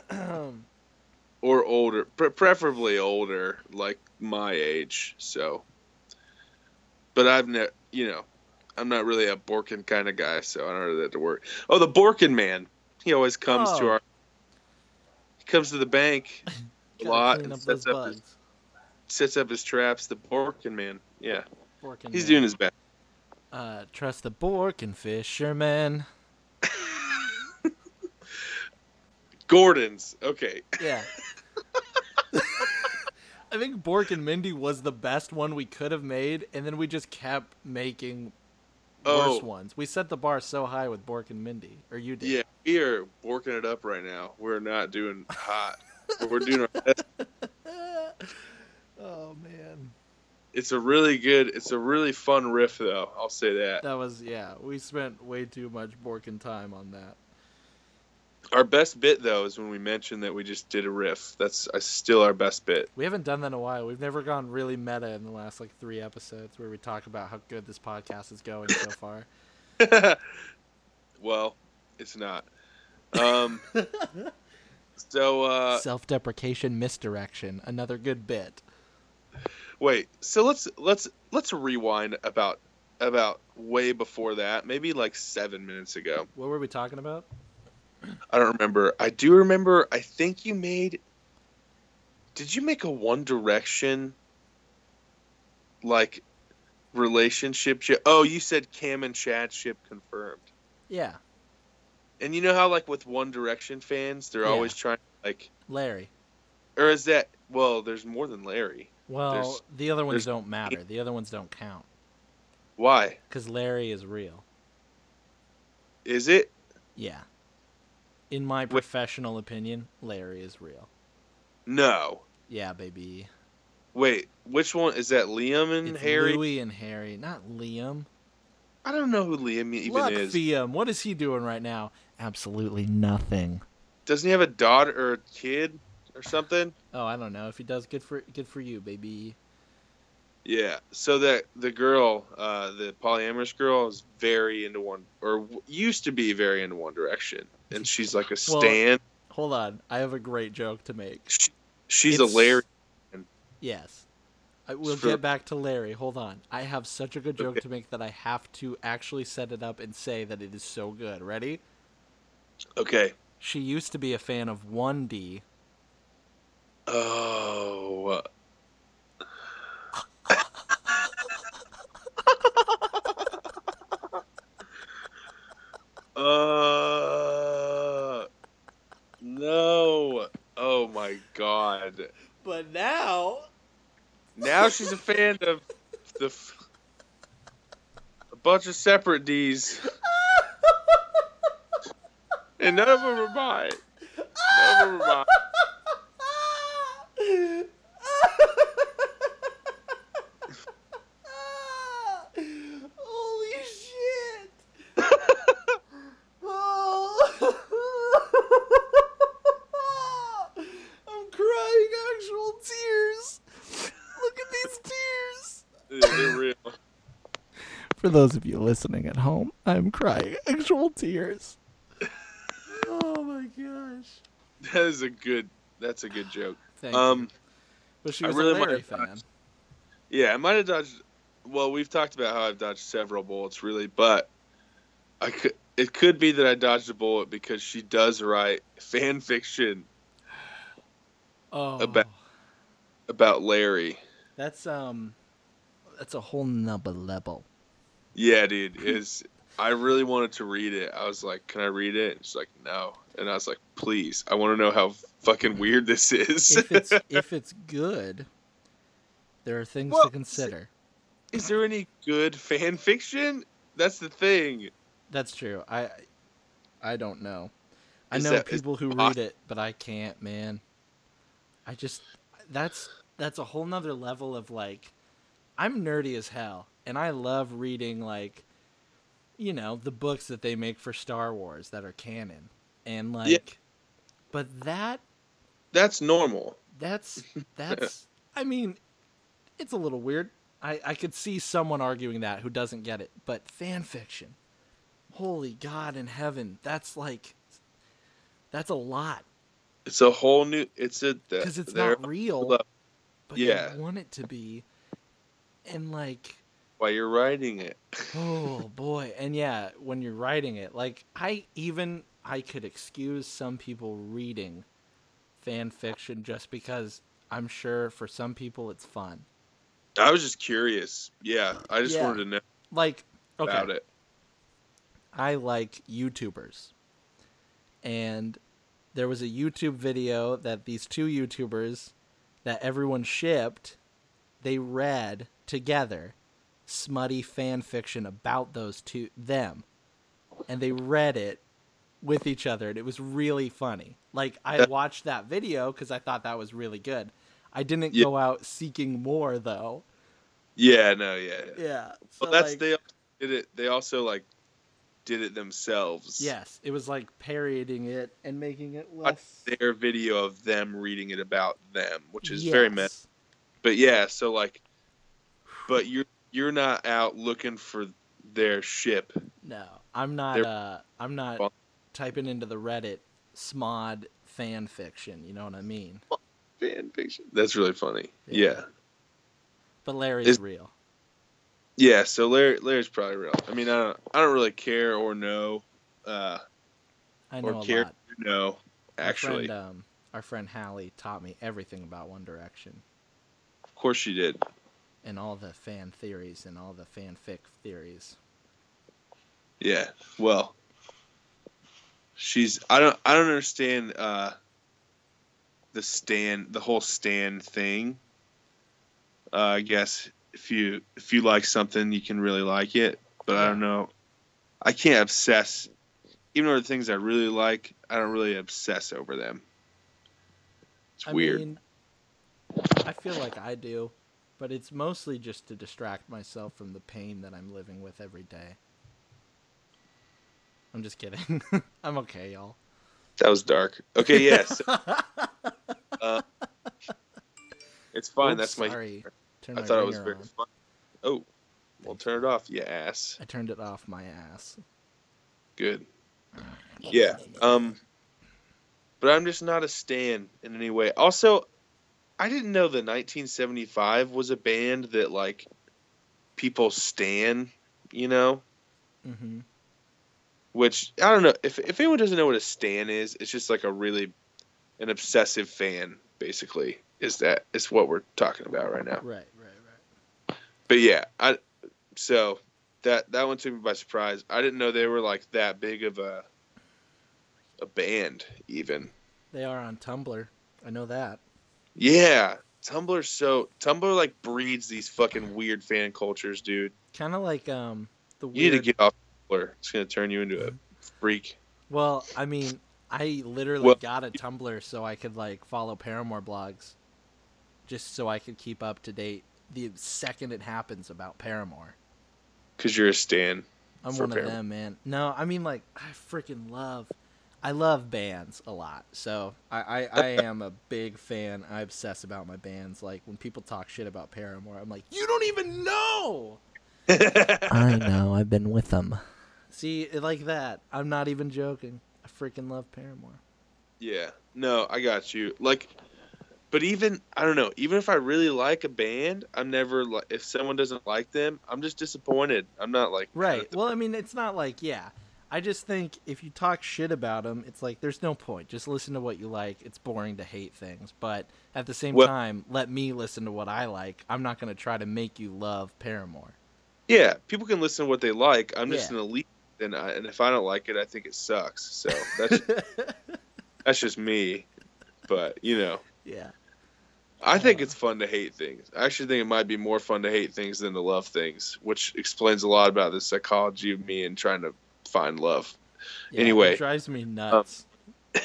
or older, pre- preferably older, like my age. So, but I've never, you know, I'm not really a Borkin kind of guy, so I don't know that to work. Oh, the Borkin man, he always comes oh. to our, he comes to the bank a lot and up sets up bugs. his, sets up his traps. The Borkin man, yeah, Borkin he's man. doing his best. Uh, trust the Borkin fisherman. Gordon's. Okay. Yeah. I think Bork and Mindy was the best one we could have made, and then we just kept making worse Oh. ones. We set the bar so high with Bork and Mindy. Or you did. Yeah, we are borking it up right now. We're not doing hot. But we're doing our best. Oh, man. It's a really good, it's a really fun riff, though. I'll say that. That was, yeah, we spent way too much Borkin time on that. Our best bit, though, is when we mentioned that we just did a riff. That's uh, still our best bit. We haven't done that in a while. We've never gone really meta in the last, like, three episodes where we talk about how good this podcast is going so far. Well, it's not. Um, so, uh... Self-deprecation misdirection. Another good bit. Wait, so let's let's let's rewind about about way before that, maybe like seven minutes ago. What were we talking about? I don't remember. I do remember. I think you made. Did you make a One Direction like relationship ship? Oh, you said Cam and Chad ship confirmed. Yeah. And you know how like with One Direction fans, they're Yeah. always trying like. Larry. Or is that? Well, there's more than Larry. Well, There's- the other ones there's- don't matter. The other ones don't count. Why? Because Larry is real. Is it? Yeah. In my professional opinion, Larry is real. No. Yeah, baby. Wait, which one is that? Liam and It's Harry? Louie and Harry, not Liam. I don't know who Liam even Look, is. Liam, what is he doing right now? Absolutely nothing. Doesn't he have a daughter or a kid or something? Oh, I don't know. If he does, good for good for you, baby. Yeah. So that the girl, uh, the polyamorous girl, is very into one, or w- used to be very into One Direction, and she's like a Well, stan. Hold on. I have a great joke to make. She, she's It's- a Larry. Yes. I will For- get back to Larry. Hold on. I have such a good joke Okay. to make that I have to actually set it up and say that it is so good. Ready? Okay. She used to be a fan of one D. Oh. God. But now... Now she's a fan of the... F- a bunch of separate D's. And none of them are mine. None of them are mine. Holy shit! Oh. I'm crying actual tears. Look at these tears. They're real. For those of you listening at home, I'm crying actual tears. Oh my gosh. That is a good. That's a good joke. Thank um, you. But she was I really a Larry might have fan. dodged, yeah, I might have dodged. Well, we've talked about how I've dodged several bullets, really, but I could. It could be that I dodged a bullet because she does write fan fiction Oh, about about Larry. that's um, that's a whole nother level. Yeah, dude. Is I really wanted to read it. I was like, "Can I read it?" And she's like, "No." And I was like, "Please, I want to know how fucking weird this is." If it's if it's good, there are things Well, to consider. Is there any good fan fiction? That's the thing. That's true. I I don't know. I Is know that- people is- who read it, but I can't, man. I just that's that's a whole nother level of like I'm nerdy as hell, and I love reading like you know, the books that they make for Star Wars that are canon. And like Yeah. but that That's normal. that's that's I mean, it's a little weird. I, I could see someone arguing that who doesn't get it, but fan fiction. Holy God in heaven, that's like that's a lot It's a whole new. It's a because it's they're- not real, but Yeah. you want it to be. And like, Why you're writing it? oh boy, and yeah, when you're writing it, like I even I could excuse some people reading fan fiction just because I'm sure for some people it's fun. I was just curious. Yeah, I just Yeah. wanted to know Like, okay, about it. I like YouTubers. And there was a YouTube video that these two YouTubers that everyone shipped, they read together smutty fan fiction about those two them. And they read it with each other, and it was really funny. Like, I watched that video because I thought that was really good. I didn't Yeah. go out seeking more, though. Yeah, no, yeah. yeah. Yeah. Well, so, that's like, they did it. They also like did it themselves. yes, it was like parodying it and making it Watch less. their video of them reading it about them, which is very meta. Yes. But yeah, so like, but you're you're not out looking for their ship. No, I'm not. They're- Uh, I'm not Well- typing into the Reddit smod fan fiction. You know what I mean? Fan fiction. That's really funny. Yeah. Yeah. But Larry's Is- real. Yeah, so Larry, Larry's probably real. I mean, I don't, I don't really care or know, uh, I know or a care lot. to know, actually. Our friend, um, our friend Hallie taught me everything about One Direction Of course she did. and all the fan theories and all the fanfic theories. Yeah. Well, she's, I don't, I don't understand, uh, the Stan, the whole Stan thing. Uh, I guess if you, if you like something, you can really like it, but I don't know. I can't obsess, even though the things I really like, I don't really obsess over them. It's I weird. mean, I feel like I do, but it's mostly just to distract myself from the pain that I'm living with every day. I'm just kidding. I'm okay, y'all. That was dark. Okay, yes. uh, it's fine. Oops, That's my. sorry. Turn I my thought it was ringer very on. fun. Oh, well, turn it off, you ass. I turned it off my ass. Good. Yeah. Um. But I'm just not a stan in any way. Also, I didn't know the nineteen seventy-five was a band that like people stan. You know. Mm-hmm. Which I don't know if if anyone doesn't know what a stan is, it's just like a really an obsessive fan. Basically, is that is what we're talking about right now. Right, right, right. But yeah, I so that that one took me by surprise. I didn't know they were like that big of a a band even. They are on Tumblr. I know that. Yeah, Tumblr so Tumblr like breeds these fucking weird fan cultures, dude. Kind of like um the weird. You need to get off Tumblr. It's gonna turn you into a freak. Well, I mean, I literally well, got a Tumblr so I could like follow Paramore blogs, just so I could keep up to date the second it happens about Paramore. Cause you're a stan. I'm one Paramore. of them, man. No, I mean like I freaking love. I love bands a lot, so I, I, I am a big fan. I obsess about my bands. Like, when people talk shit about Paramore, I'm like, you don't even know! I know, I've been with them. See, like that. I'm not even joking. I freaking love Paramore. Yeah. No, I got you. Like, but even, I don't know, even if I really like a band, I'm never, like, if someone doesn't like them, I'm just disappointed. I'm not like... Right. Well, I mean, it's not like, yeah... I just think if you talk shit about them, it's like there's no point. Just listen to what you like. It's boring to hate things. But at the same well, time, let me listen to what I like. I'm not going to try to make you love Paramore. Yeah, people can listen to what they like. I'm just yeah. an elite, and, I, and if I don't like it, I think it sucks. So that's that's just me. But, you know. Yeah. I think uh, it's fun to hate things. I actually think it might be more fun to hate things than to love things, which explains a lot about the psychology of me and trying to find love. Yeah, anyway, it drives me nuts. Um,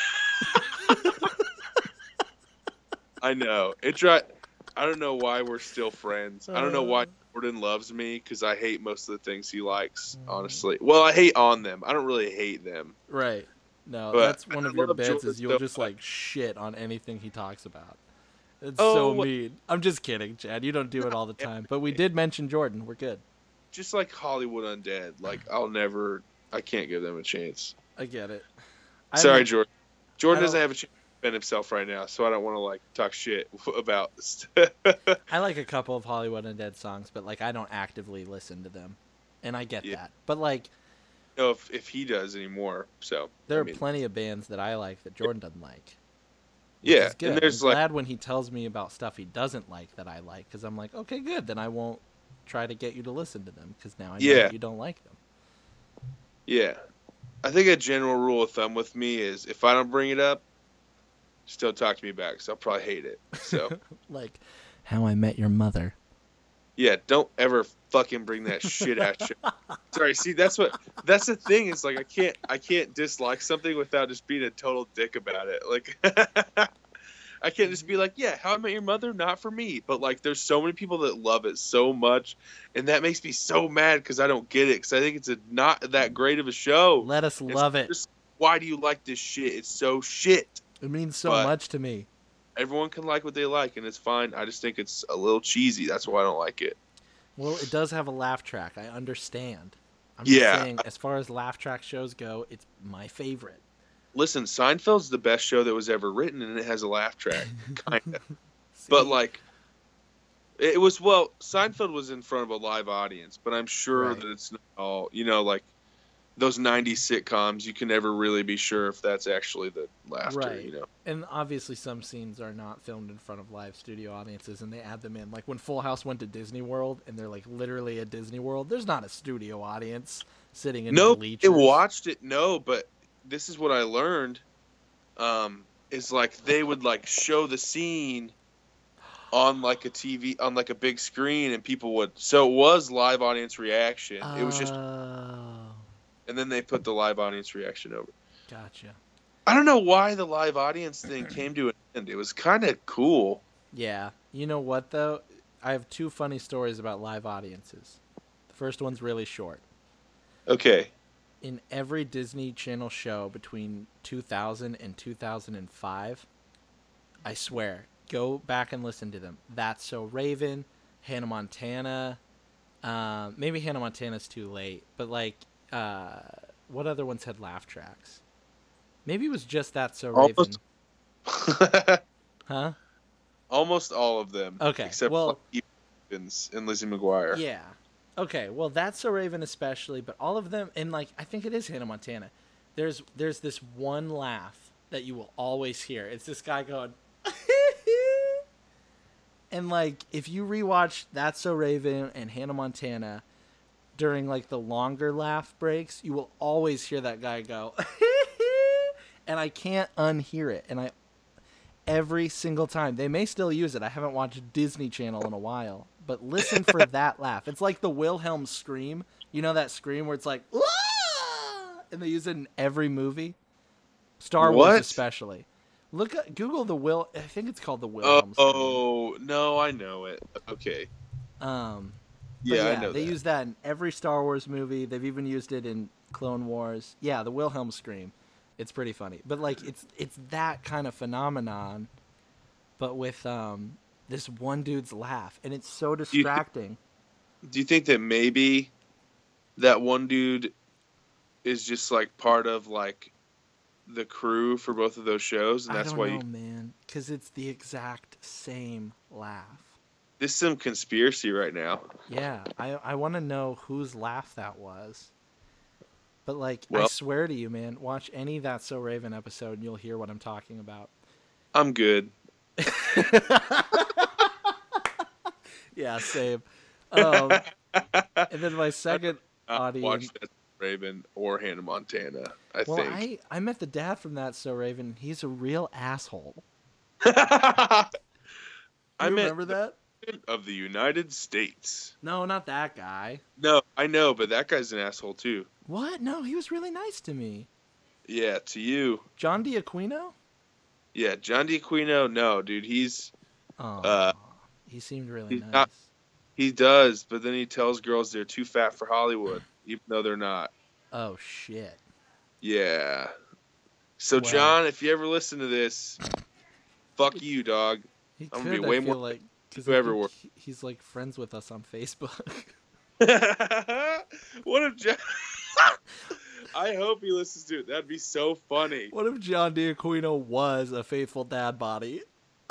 I know it. Dri- I don't know why we're still friends. I don't know why Jordan loves me because I hate most of the things he likes. Honestly, well, I hate on them. I don't really hate them. Right. No, but that's one of your bets. Jordan is you'll so just much. like shit on anything he talks about. It's oh, so mean. I'm just kidding, Chad. You don't do it all the time. But we did mention Jordan. We're good. Just like Hollywood Undead. Like, I'll never... I can't give them a chance. I get it. Sorry, I mean, Jordan. Jordan doesn't have a chance to defend himself right now, so I don't want to, like, talk shit about this. I like a couple of Hollywood Undead songs, but, like, I don't actively listen to them. And I get yeah. that. But, like... No, if, if he does anymore, so... There I are mean, plenty of bands that I like that Jordan doesn't like. Yeah, and there's, I'm like... glad when he tells me about stuff he doesn't like that I like, because I'm like, okay, good, then I won't try to get you to listen to them because now I know yeah. that you don't like them. Yeah. I think a general rule of thumb with me is if I don't bring it up, just don't talk to me back because I'll probably hate it. So, like How I Met Your Mother. Yeah, don't ever fucking bring that shit at you. Sorry, see that's what that's the thing is like I can't I can't dislike something without just being a total dick about it. Like I can't just be like, yeah, How I Met Your Mother, not for me. But, like, there's so many people that love it so much, and that makes me so mad because I don't get it, because I think it's a, not that great of a show. Let us it's love it. Just, why do you like this shit? It's so shit. It means so but much to me. Everyone can like what they like, and it's fine. I just think it's a little cheesy. That's why I don't like it. Well, it does have a laugh track. I understand. I'm yeah. just saying, as far as laugh track shows go, it's my favorite. Listen, Seinfeld's the best show that was ever written, and it has a laugh track, kind of. But, like, it was, well, Seinfeld was in front of a live audience, but I'm sure right. that it's not all, you know, like, those nineties sitcoms, you can never really be sure if that's actually the laughter, right. you know. And obviously some scenes are not filmed in front of live studio audiences, and they add them in. Like, when Full House went to Disney World, and they're, like, literally at Disney World, there's not a studio audience sitting in no, the bleachers. No, they watched it, no, but... This is what I learned, um, is like they would like show the scene on like a T V, on like a big screen, and people would, so it was live audience reaction. Oh. It was just, and then they put the live audience reaction over. Gotcha. I don't know why the live audience thing came to an end. It was kind of cool. Yeah. You know what, though? I have two funny stories about live audiences. The first one's really short. Okay. In every Disney Channel show between two thousand and two thousand five, I swear, go back and listen to them. That's So Raven, Hannah Montana, uh, maybe Hannah Montana's too late, but like, uh, what other ones had laugh tracks? Maybe it was just That's So Raven. Almost. Huh? Almost all of them. Okay. Except well, like Evans and Lizzie McGuire. Yeah. Okay, well, That's So Raven especially, but all of them, and, like, I think it is Hannah Montana. There's there's this one laugh that you will always hear. It's this guy going, and, like, if you rewatch That's So Raven and Hannah Montana during, like, the longer laugh breaks, you will always hear that guy go, and I can't unhear it. And I, every single time. They may still use it. I haven't watched Disney Channel in a while, but listen for that laugh. It's like the Wilhelm scream. You know that scream where it's like, Aah! And they use it in every movie. Star what? Wars especially. Look at Google the Will. I think it's called the Wilhelm oh, scream. Oh no, I know it. Okay. Um, yeah, yeah, I know they that. use that in every Star Wars movie. They've even used it in Clone Wars. Yeah, the Wilhelm scream. It's pretty funny, but like it's it's that kind of phenomenon, but with um this one dude's laugh, and it's so distracting. Do you, do you think that maybe that one dude is just like part of like the crew for both of those shows, and that's I don't why know, you... man, because it's the exact same laugh. This is some conspiracy right now. Yeah, I I want to know whose laugh that was. But, like, well, I swear to you, man, watch any That's So Raven episode and you'll hear what I'm talking about. I'm good. Yeah, same. Um, and then my second I audience... watched That's So Raven or Hannah Montana, I well, think. I, I met the dad from That's So Raven. He's a real asshole. I remember that? Of the United States. No, not that guy. No, I know, but that guy's an asshole, too. What? No, he was really nice to me. Yeah, to you. John D'Aquino? Yeah, John D'Aquino, no, dude, he's... Oh, uh, he seemed really nice. Not, he does, but then he tells girls they're too fat for Hollywood, even though they're not. Oh, shit. Yeah. So, Wow. John, if you ever listen to this, fuck you, dog. He I'm could, gonna be way I feel more like, cause whoever I think works. he- he's like friends with us on Facebook. What if John... I hope he listens to it. That'd be so funny. What if John D'Aquino was a faithful dad body?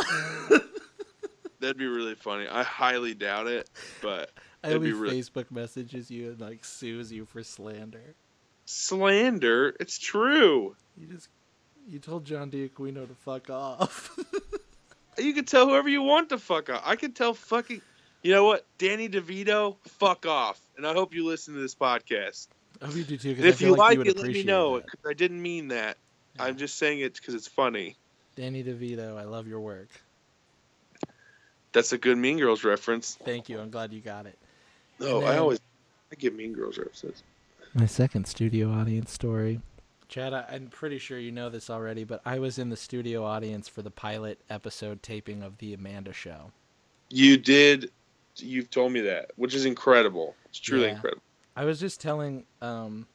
That'd be really funny. I highly doubt it, but I it'd hope he be really... Facebook messages you and like sues you for slander. Slander? It's true. You just you told John D'Aquino to fuck off. You can tell whoever you want to fuck off. I can tell fucking... You know what? Danny DeVito, fuck off. And I hope you listen to this podcast. I hope you do too. And If if you like, you it, let me know. That. Because I didn't mean that. Yeah. I'm just saying it because it's funny. Danny DeVito, I love your work. That's a good Mean Girls reference. Thank you. I'm glad you got it. No, then, I always I get Mean Girls references. My second studio audience story. Chad, I'm pretty sure you know this already, but I was in the studio audience for the pilot episode taping of The Amanda Show. You did. You've told me that, which is incredible. It's truly yeah. incredible. I was just telling, um,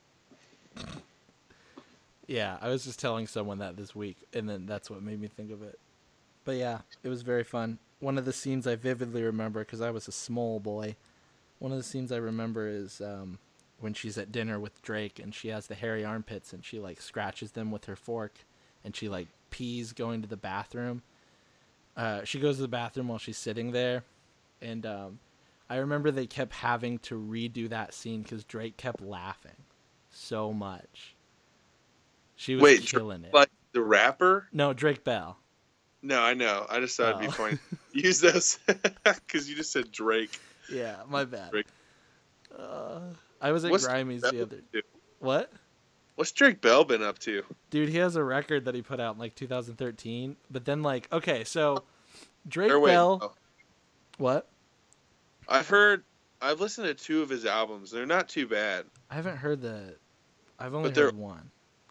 yeah, I was just telling someone that this week, and then that's what made me think of it. But yeah, it was very fun. One of the scenes I vividly remember, because I was a small boy, one of the scenes I remember is um, when she's at dinner with Drake, and she has the hairy armpits, and she, like, scratches them with her fork, and she, like, pees going to the bathroom. Uh, she goes to the bathroom while she's sitting there, and um, I remember they kept having to redo that scene because Drake kept laughing so much. She was Wait, killing Drake, it. Like the rapper? No, Drake Bell. No, I know. I just thought oh. it'd be funny. Use those because you just said Drake. Yeah, my bad. Drake. Uh, I was at What's Grimey's the other. Do? What? What's Drake Bell been up to? Dude, he has a record that he put out in like two thousand thirteen. But then, like, okay, so Drake or wait, Bell. no. What? I've heard. I've listened to two of his albums. They're not too bad. I haven't heard the. I've only But heard they're- one.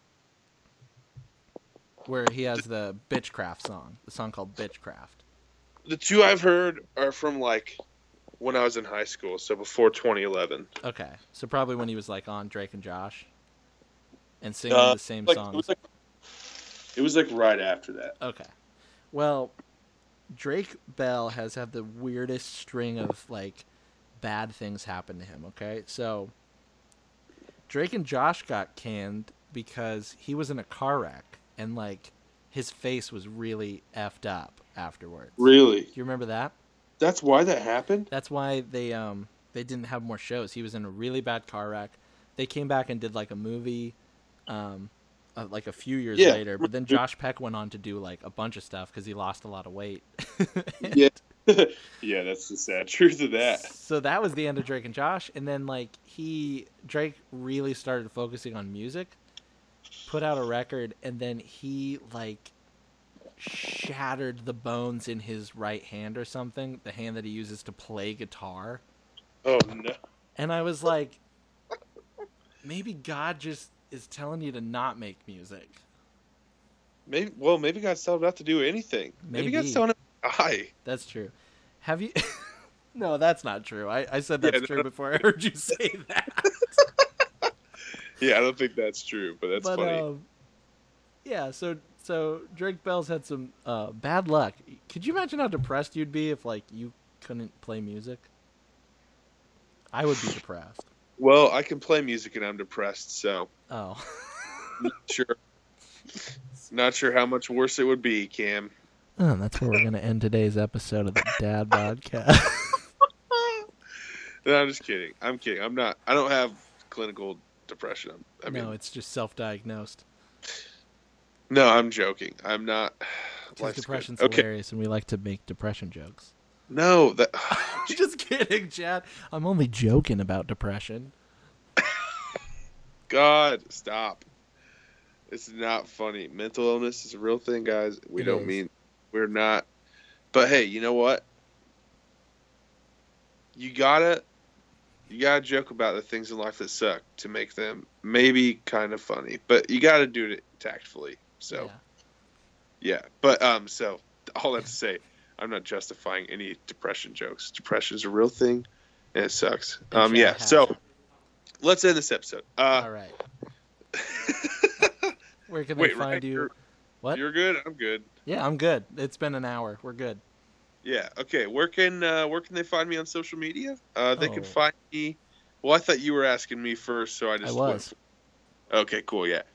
Where he has the Bitchcraft song, the song called Bitchcraft. The two I've heard are from like when I was in high school, so before twenty eleven. Okay, so probably when he was like on Drake and Josh, and singing Uh, the same like, songs. It was, like, it was like right after that. Okay, well, Drake Bell has had the weirdest string of like bad things happen to him. Okay, so Drake and Josh got canned because he was in a car wreck and like his face was really effed up afterwards. Really? Do you remember that? That's why that happened? That's why they um they didn't have more shows. He was in a really bad car wreck. They came back and did like a movie, um, uh, like a few years Yeah. later. But then Josh Peck went on to do like a bunch of stuff because he lost a lot of weight. Yeah. Yeah, that's the sad truth of that. So that was the end of Drake and Josh. And then like he Drake really started focusing on music, put out a record, and then he like shattered the bones in his right hand or something, the hand that he uses to play guitar. Oh, no. And I was like, maybe God just is telling you to not make music. Maybe. Well, maybe God's telling him not to do anything. Maybe, maybe God's telling him to die. That's true. Have you... No, that's not true. I, I said that's yeah, true no. before I heard you say that. Yeah, I don't think that's true, but that's but, funny. Um, yeah, so so Drake Bell's had some uh, bad luck. Could you imagine how depressed you'd be if, like, you couldn't play music? I would be depressed. Well, I can play music and I'm depressed, so... Oh. Not sure. Not sure how much worse it would be, Cam. Oh, that's where we're going to end today's episode of the Dad Podcast. No, I'm just kidding. I'm kidding. I'm not... I don't have clinical... depression. I mean, no, it's just self-diagnosed. No, I'm joking. I'm not. Depression's okay. Hilarious, and we like to make depression jokes. No, that. Just kidding, Chad. I'm only joking about depression. God, stop. It's not funny. Mental illness is a real thing, guys. We it don't is. mean we're not. But hey, you know what? You gotta. You gotta joke about the things in life that suck to make them maybe kind of funny, but you gotta do it tactfully. So, yeah. yeah. But um, so all that to say, I'm not justifying any depression jokes. Depression is a real thing, and it sucks. And um, yeah. So let's end this episode. Uh, all right. Where can they wait, find right, you? You're, what? You're good. I'm good. Yeah, I'm good. It's been an hour. We're good. Yeah. Okay. Where can uh, where can they find me on social media? Uh, they oh. can find me. Well, I thought you were asking me first, so I just. I was. Went. Okay. Cool. Yeah.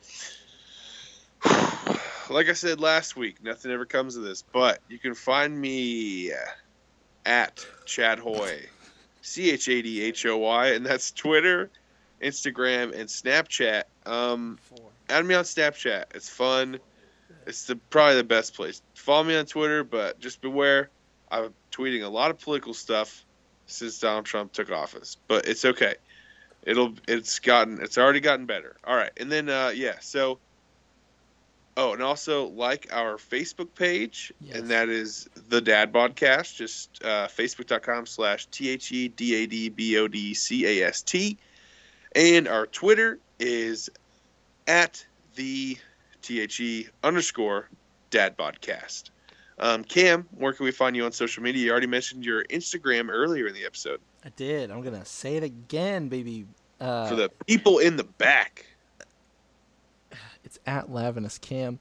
Like I said last week, nothing ever comes of this, but you can find me at Chad Hoy, C H A D H O Y, and that's Twitter, Instagram, and Snapchat. Um, add me on Snapchat. It's fun. It's the probably the best place. Follow me on Twitter, but just beware. I'm tweeting a lot of political stuff since Donald Trump took office, but it's okay. It'll it's gotten it's already gotten better. All right, and then uh, yeah, so oh, and also like our Facebook page, yes. and that is the Dad Podcast. Just uh, facebook.com slash T H E D A D B O D C A S T, and our Twitter is at the T H E underscore Dad Podcast. Um, Cam, where can we find you on social media? You already mentioned your Instagram earlier in the episode. I did. I'm going to say it again, baby. Uh, For the people in the back. It's at Lavinus Cam.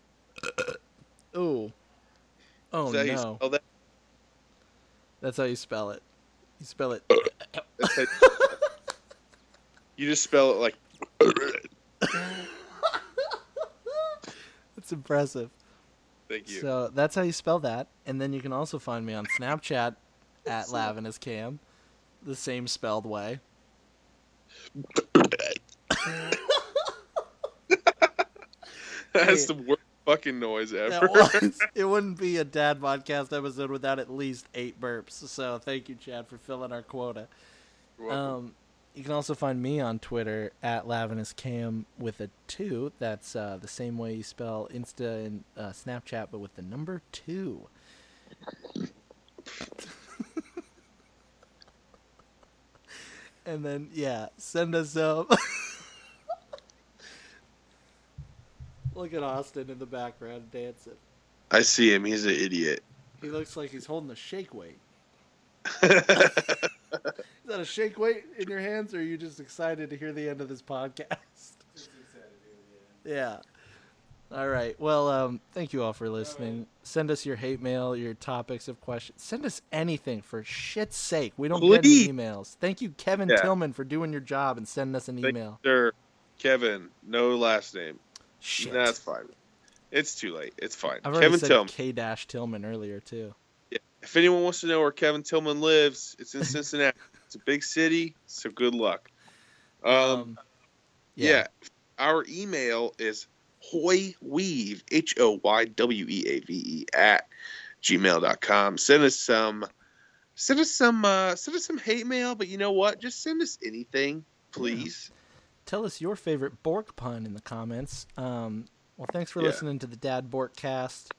Ooh. Oh, Is that no. How you spell that? That's how you spell it. You spell it. That's how you, you just spell it like... That's impressive. Thank you. So that's how you spell that. And then you can also find me on Snapchat at Lavinus Cam, the same spelled way. That's hey, the worst fucking noise ever. Was, it wouldn't be a Dad Podcast episode without at least eight burps. So thank you, Chad, for filling our quota. You're welcome. Um, you can also find me on Twitter at Lavinus Cam with a two. That's uh, the same way you spell Insta and uh, Snapchat, but with the number two. And then, yeah, send us up. Look at Austin in the background dancing. I see him. He's an idiot. He looks like he's holding a shake weight. Is that a shake weight in your hands, or are you just excited to hear the end of this podcast? Just excited to hear the end. Yeah. All right. Well, um, thank you all for listening. Send us your hate mail, your topics of questions. Send us anything, for shit's sake. We don't Please. get any emails. Thank you, Kevin yeah. Tillman, for doing your job and sending us an thank email. You, sir. Kevin, no last name. Shit. That's fine. It's too late. It's fine. I've already Kevin said Tillman. K Dash Tillman earlier too. Yeah. If anyone wants to know where Kevin Tillman lives, it's in Cincinnati. It's a big city, so good luck. Um, um yeah. yeah. Our email is hoyweave, H O Y W E A V E, at gmail dot com. Send us some send us some uh, send us some hate mail, but you know what? Just send us anything, please. Yeah. Tell us your favorite Bork pun in the comments. Um Well, thanks for yeah. listening to the Dad Bork cast.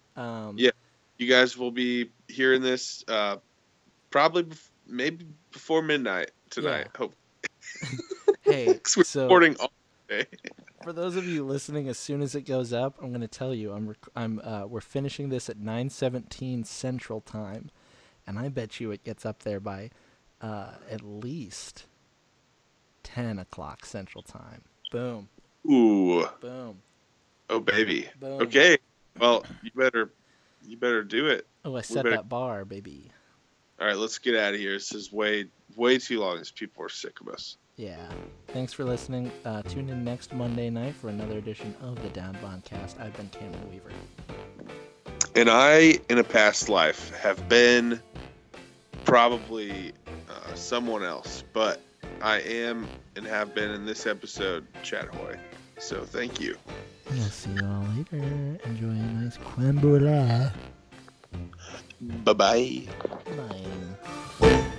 Um, yeah, you guys will be hearing this uh, probably bef- maybe before midnight tonight. Yeah. Hope. Hey, we're so recording all day. For those of you listening, as soon as it goes up, I'm going to tell you I'm rec- I'm uh, we're finishing this at nine seventeen Central Time, and I bet you it gets up there by uh, at least ten o'clock Central Time. Boom. Ooh. Boom. Oh baby. Boom. Okay. Well, you better you better do it. Oh, I set better... that bar, baby. All right, let's get out of here. This is way way too long. These people are sick of us. Yeah. Thanks for listening. Uh, tune in next Monday night for another edition of the Down Bondcast. I've been Cameron Weaver. And I, in a past life, have been probably uh, someone else, but I am and have been in this episode Chad Hoy. So thank you. I'll see you all later. Enjoy a nice creme brulee. Bye-bye. Bye.